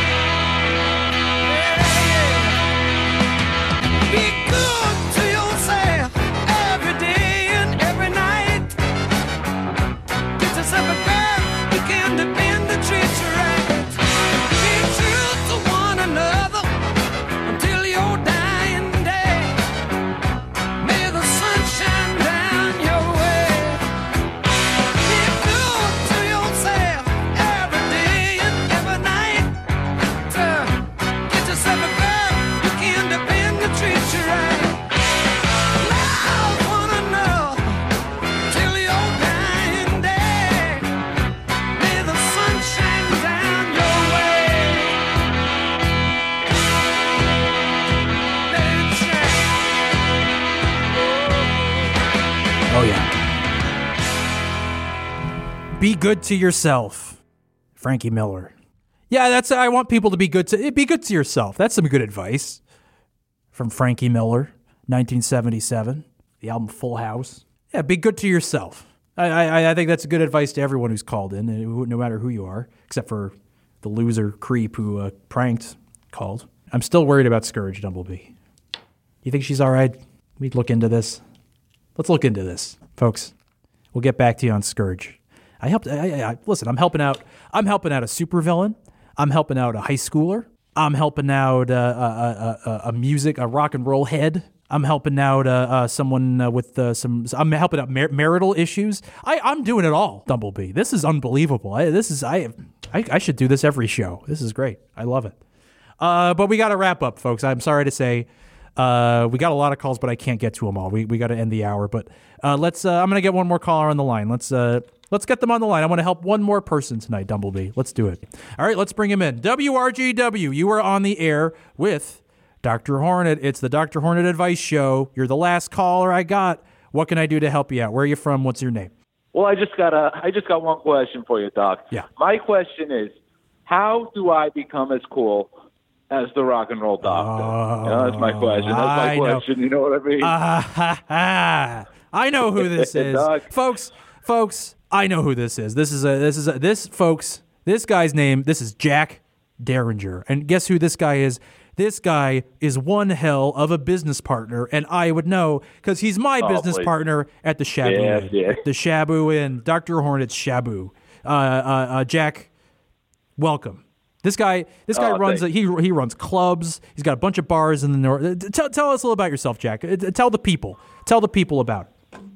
Yeah. Be good to yourself every day and every night. Get yourself a girl who can depend to treat you right. Be true to one another until your dying day. May the sun shine down your way. Be good to yourself every day and every night. Get yourself a girl who can depend to treat you right. Love one another till your dying day. May the sun shine down your way. Let it shine. Oh, yeah. Be good to yourself. Frankie Miller. Yeah, that's, I want people to be good to, be good to yourself. That's some good advice from Frankie Miller, nineteen seventy-seven, the album Full House. Yeah, be good to yourself. I, I, I think that's good advice to everyone who's called in, no matter who you are, except for the loser creep who uh, pranked called. I'm still worried about Scourge, Dumblebee. You think she's all right? We'd look into this. Let's look into this, folks. We'll get back to you on Scourge. I helped. I, I, I, listen, I'm helping out. I'm helping out a supervillain. I'm helping out a high schooler. I'm helping out uh, a, a, a, a music, a rock and roll head. I'm helping out uh, uh, someone uh, with uh, some. I'm helping out mar- marital issues. I, I'm doing it all, Dumblebee. This is unbelievable. I, this is I, I. I should do this every show. This is great. I love it. Uh, but we got to wrap up, folks. I'm sorry to say. Uh, we got a lot of calls, but I can't get to them all. We we got to end the hour, but uh, let's. Uh, I'm gonna get one more caller on the line. Let's uh, let's get them on the line. I want to help one more person tonight, Dumblebee. Let's do it. All right, let's bring him in. W R G W, you are on the air with Doctor Hornet, it's the Doctor Hornet Advice Show. You're the last caller I got. What can I do to help you out? Where are you from? What's your name? Well, I just got a, I just got one question for you, Doc. Yeah. My question is, how do I become as cool as the rock and roll doctor? Oh, you know, that's my question. That's my I question. Know. You know what I mean? Uh, ha, ha. I know who this is, folks. Folks, I know who this is. This is a. This is a. This folks. This guy's name. This is Jack Derringer, and guess who this guy is? This guy is one hell of a business partner, and I would know because he's my oh, business please. partner at the Shabu yeah, Inn. Yeah. The Shabu Inn, Doctor Hornet's Shabu. Uh, uh, uh, Jack, welcome. This guy, this guy oh, runs. A, he he runs clubs. He's got a bunch of bars in the north. Tell tell us a little about yourself, Jack. Tell the people. Tell the people about it.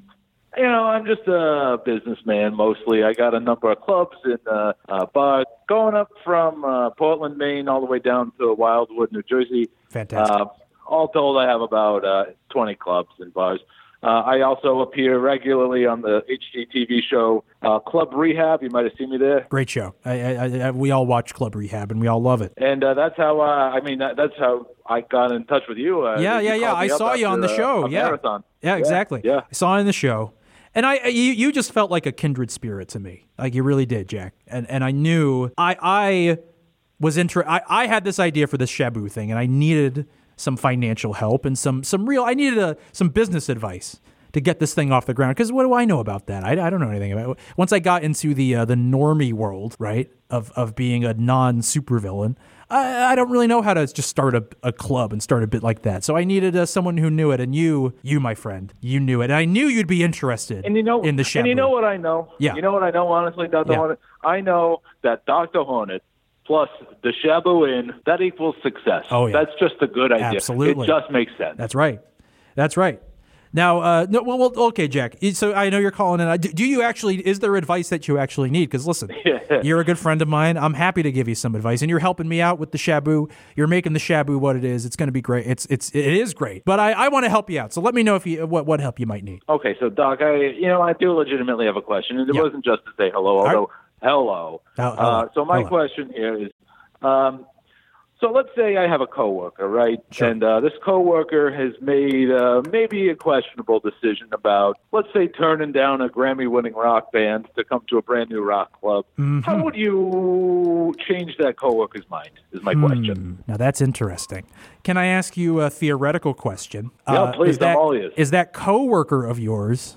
You know, I'm just a businessman mostly. I got a number of clubs and uh, uh, bars going up from uh, Portland, Maine, all the way down to Wildwood, New Jersey. Fantastic. Uh, all told, I have about uh, twenty clubs and bars. Uh, I also appear regularly on the H G T V show uh, Club Rehab. You might have seen me there. Great show. I, I, I, we all watch Club Rehab, and we all love it. And uh, that's how, uh, I mean, that, that's how I got in touch with you. Uh, yeah, yeah, you yeah. I saw you on the show. Uh, a yeah. Marathon. Yeah, exactly. Yeah. I saw you in the show. And I, you, you just felt like a kindred spirit to me, like you really did, Jack. And and I knew I, I was inter- I, I had this idea for this Shabu thing, and I needed some financial help and some some real. I needed a some business advice to get this thing off the ground. Because what do I know about that? I, I don't know anything about it. Once I got into the uh, the normie world, right, of of being a non supervillain, I, I don't really know how to just start a, a club and start a bit like that. So I needed uh, someone who knew it, and you, you, my friend, you knew it. And I knew you'd be interested and you know, in the Shabu. And you know what I know? Yeah. You know what I know, honestly, Doctor Yeah. Hornet? I know that Doctor Hornet plus the Shabu Inn, that equals success. Oh, yeah. That's just a good idea. Absolutely. It just makes sense. That's right. That's right. Now, uh, no, well, well, okay, Jack. So I know you're calling in. Do, do you actually? Is there advice that you actually need? Because listen, Yeah. you're a good friend of mine. I'm happy to give you some advice, and you're helping me out with the Shabu. You're making the Shabu what it is. It's going to be great. It's it's it is great. But I, I want to help you out. So let me know if you what what help you might need. Okay, so Doc, I you know I do legitimately have a question, and it Yeah. wasn't just to say hello, although hello. Hel- hello. Uh, so my Hello. question here is, um, so let's say I have a coworker, right? Sure. And uh, this coworker has made uh, maybe a questionable decision about, let's say, turning down a Grammy-winning rock band to come to a brand new rock club. Mm-hmm. How would you change that coworker's mind? Is my question. Now that's interesting. Can I ask you a theoretical question? Yeah, Uh, please, Is that, I'm all ears. is that coworker of yours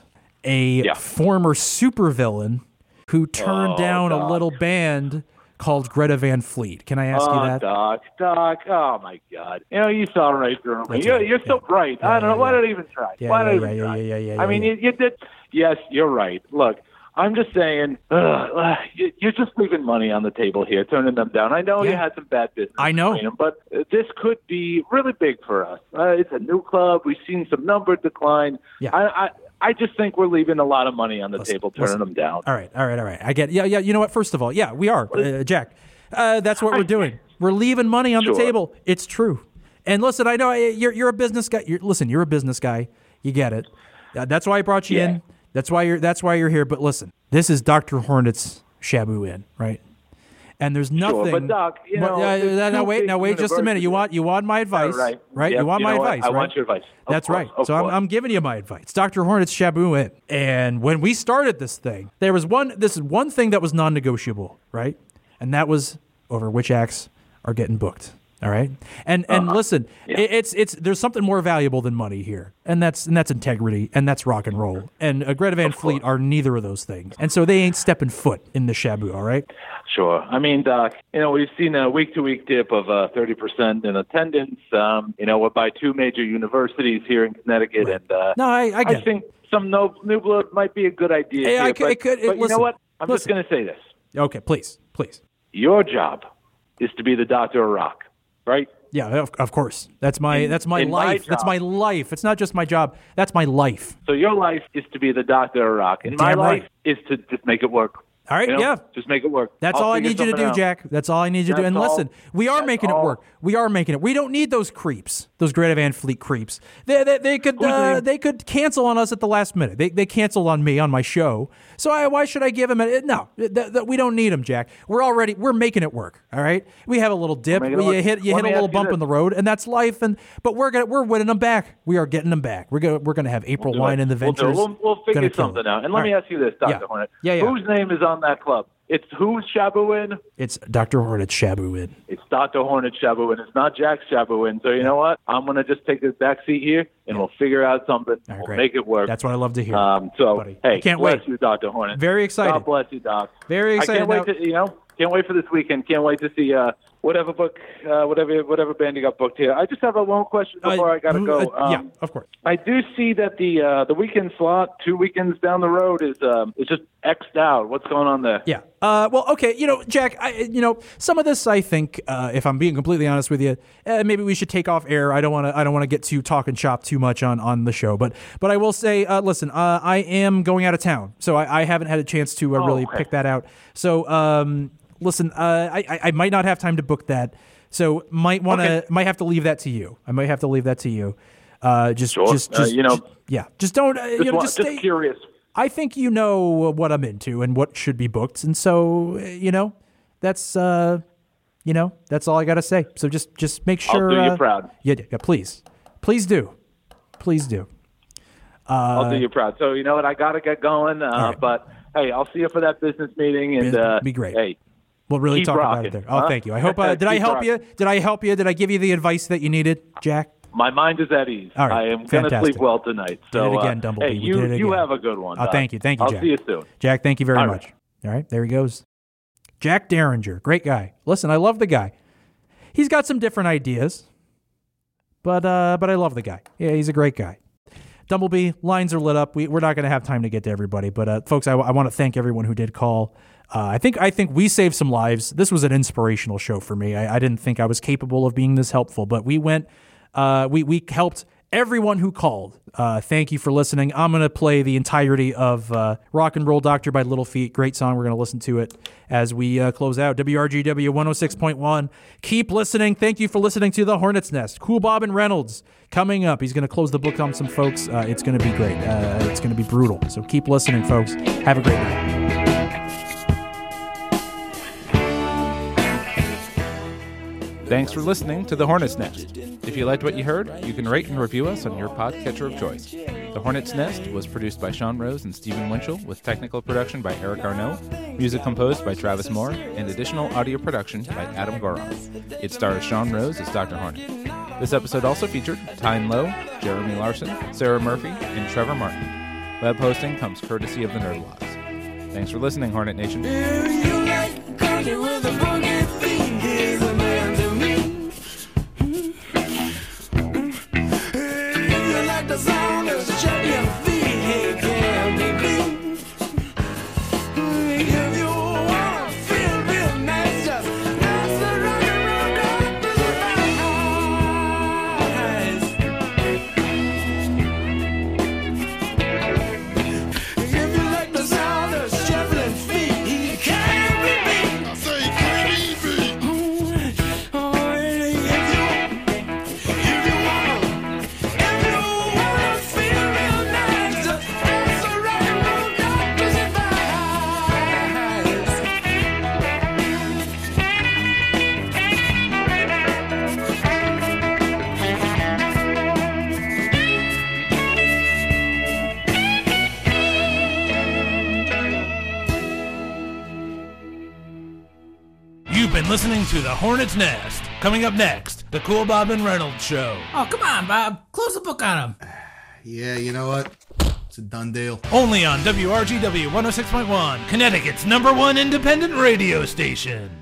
a Yeah. former supervillain who turned Oh, down a Doc. little band called Greta Van Fleet? Can I ask Oh, you that? Doc, Doc, oh my God! You know you saw right through me. That's You're, right. you're so Yeah. bright. Yeah, I don't know. yeah, Why yeah. did I even try? Yeah, Why yeah, did I even yeah, try? yeah, yeah, yeah, I mean, yeah. You, you did. Yes, you're right. Look, I'm just saying, ugh, you, you're just leaving money on the table here, turning them down. I know you Yeah. had some bad business. I know. between them, but uh, this could be really big for us. Uh, it's a new club. We've seen some number decline. Yeah. I, I, I just think we're leaving a lot of money on the Listen, table, turning listen. them down. All right, all right, all right. I get it. Yeah, yeah. You know what? First of all, yeah, we are, uh, Jack. Uh, that's what we're doing. We're leaving money on the Sure. table. It's true. And listen, I know uh, you're you're a business guy. You're, listen, you're a business guy. You get it. Uh, that's why I brought you Yeah. in. That's why you're that's why you're here. But listen, this is Doctor Hornet's Shabu Inn, right? And there's nothing. but Doc, you But, know, uh, there's now two wait, big now wait just a minute. You universities. want you want my advice, Right. right? Yep. You want You my know what? advice. I right? want your advice. Of That's course, right. of So I'm, course. I'm giving you my advice. It's Doctor Hornet's Shabu Inn. And when we started this thing, there was one. This is one thing that was non-negotiable, right? And that was over which acts are getting booked. All right, and and Uh-huh. listen, Yeah. it, it's it's there's something more valuable than money here, and that's and that's integrity, and that's rock and roll. And uh, Greta Van Fleet are neither of those things, and so they ain't stepping foot in the Shabu. All right. Sure. I mean, Doc, you know, we've seen a week-to-week dip of uh, thirty percent in attendance. Um, you know, we're by two major universities here in Connecticut, Right. and uh, No, I, I get it. think some no, new blood might be a good idea. Hey, I here, could- but, it could- it- but you listen, know what? I'm listen. just going to say this. Okay, please, please. Your job is to be the doctor of rock, right? Yeah, of, of course. That's my In- that's my in my life. that's job. my life. It's not just my job. That's my life. So your life is to be the doctor of rock, and my Damn life right. is to just make it work All right, You know, yeah. Just make it work. That's I'll all I figure need you to something do, out. Jack. That's all I need you to do. That's And all- listen, we are that's making it all. work. We are making it. We don't need those creeps, those Greta Van Fleet creeps. They they, they could uh, they could cancel on us at the last minute. They they canceled on me on my show. So I, why should I give them a no? Th- th- we don't need them, Jack. We're already we're making it work. All right. We have a little dip. making it We, work. you hit you Let hit a me little ask you bump this. in the road, and that's life. And but we're gonna we're winning them back. We are getting them back. We're gonna we're gonna have April Do Wine it. and the We'll do it. Ventures. We'll, we'll figure Gonna kill something it. out. And let All me right. ask you this, Doctor Yeah. Hornet. Yeah, yeah. Whose name is on that club? It's who's Shabuin? It's Doctor Hornet Shabuin. It's Doctor Hornet Shabuin. It's not Jack Shabuin. So you know what? I'm going to just take this back seat here, and we'll figure out something. All right, we'll great. make it work. That's what I love to hear. Um, so, buddy. hey, I can't bless wait. you, Doctor Hornet. Very excited. God bless you, Doc. Very excited. I can't wait Now- to, you know, can't wait for this weekend. Can't wait to see uh, whatever book, uh, whatever whatever band you got booked here. I just have a one question before Uh, I got to who- go. uh, yeah, Um, of course. I do see that the uh, the weekend slot, two weekends down the road, is um, is just X'd out. What's going on there? Yeah. Uh, well, okay. You know, Jack. I, you know, some of this, I think, uh, if I'm being completely honest with you, uh, maybe we should take off air. I don't want to. I don't want to get too talking shop too much on, on the show. But but I will say, uh, listen, uh, I am going out of town, so I, I haven't had a chance to uh, Oh, really okay. pick that out. So um, listen, uh, I I- I might not have time to book that. So might want to Okay. might have to leave that to you. I might have to leave that to you. Uh, just Sure. just Uh, just you know- just- yeah. Just don't. Uh, Just, you know, wa- just just stay. curious. I think you know what I'm into and what should be booked, and so uh, you know that's uh, you know that's all I got to say. So just just make I'll sure. do you uh, proud. Yeah, yeah, please, please do, please do. I'll do you proud. So you know what? I got to get going. Uh, right. But hey, I'll see you for that business meeting, and Biz- uh, be great. Hey, We'll really keep talk about rocking, it there. Oh, huh? thank you. I hope. Uh, did I Keep help rocking. you? Did I help you? Did I give you the advice that you needed, Jack? my mind is at ease. All right, I am going to fantastic. sleep well tonight. So Did it again, uh, Dumblebee. hey, We you did it you again. have a good one. Oh, Doc. thank you, thank you, I'll Jack. see you soon. Jack, thank you very All much. right. All right, there he goes. Jack Derringer, great guy. Listen, I love the guy. He's got some different ideas, but uh, but I love the guy. Yeah, he's a great guy. Dumblebee, lines are lit up. We, we're not going to have time to get to everybody, but uh, folks, I, I want to thank everyone who did call. Uh, I think I think we saved some lives. This was an inspirational show for me. I, I didn't think I was capable of being this helpful, but we went. Uh, we we helped everyone who called. Uh, thank you for listening. I'm going to play the entirety of uh, Rock and Roll Doctor by Little Feat. Great song. We're going to listen to it as we uh, close out. W R G W one oh six point one. Keep listening. Thank you for listening to The Hornet's Nest. Cool Bob and Reynolds coming up. He's going to close the book on some folks. Uh, it's going to be great. Uh, it's going to be brutal. So keep listening, folks. Have a great night. Thanks for listening to The Hornet's Nest. If you liked what you heard, you can rate and review us on your podcatcher of choice. The Hornet's Nest was produced by Sean Rose and Stephen Winchell, with technical production by Eric Arnault, music composed by Travis Moore, and additional audio production by Adam Goron. It stars Sean Rose as Doctor Hornet. This episode also featured Tyne Lowe, Jeremy Larson, Sarah Murphy, and Trevor Martin. Web hosting comes courtesy of the Nerdlogs. Thanks for listening, Hornet Nation. You've been listening to The Hornet's Nest. Coming up next, The Cool Bob and Reynolds Show. Oh, come on, Bob. Close the book on him. Yeah, you know what? It's a done deal. Only on W R G W one oh six point one, Connecticut's number one independent radio station.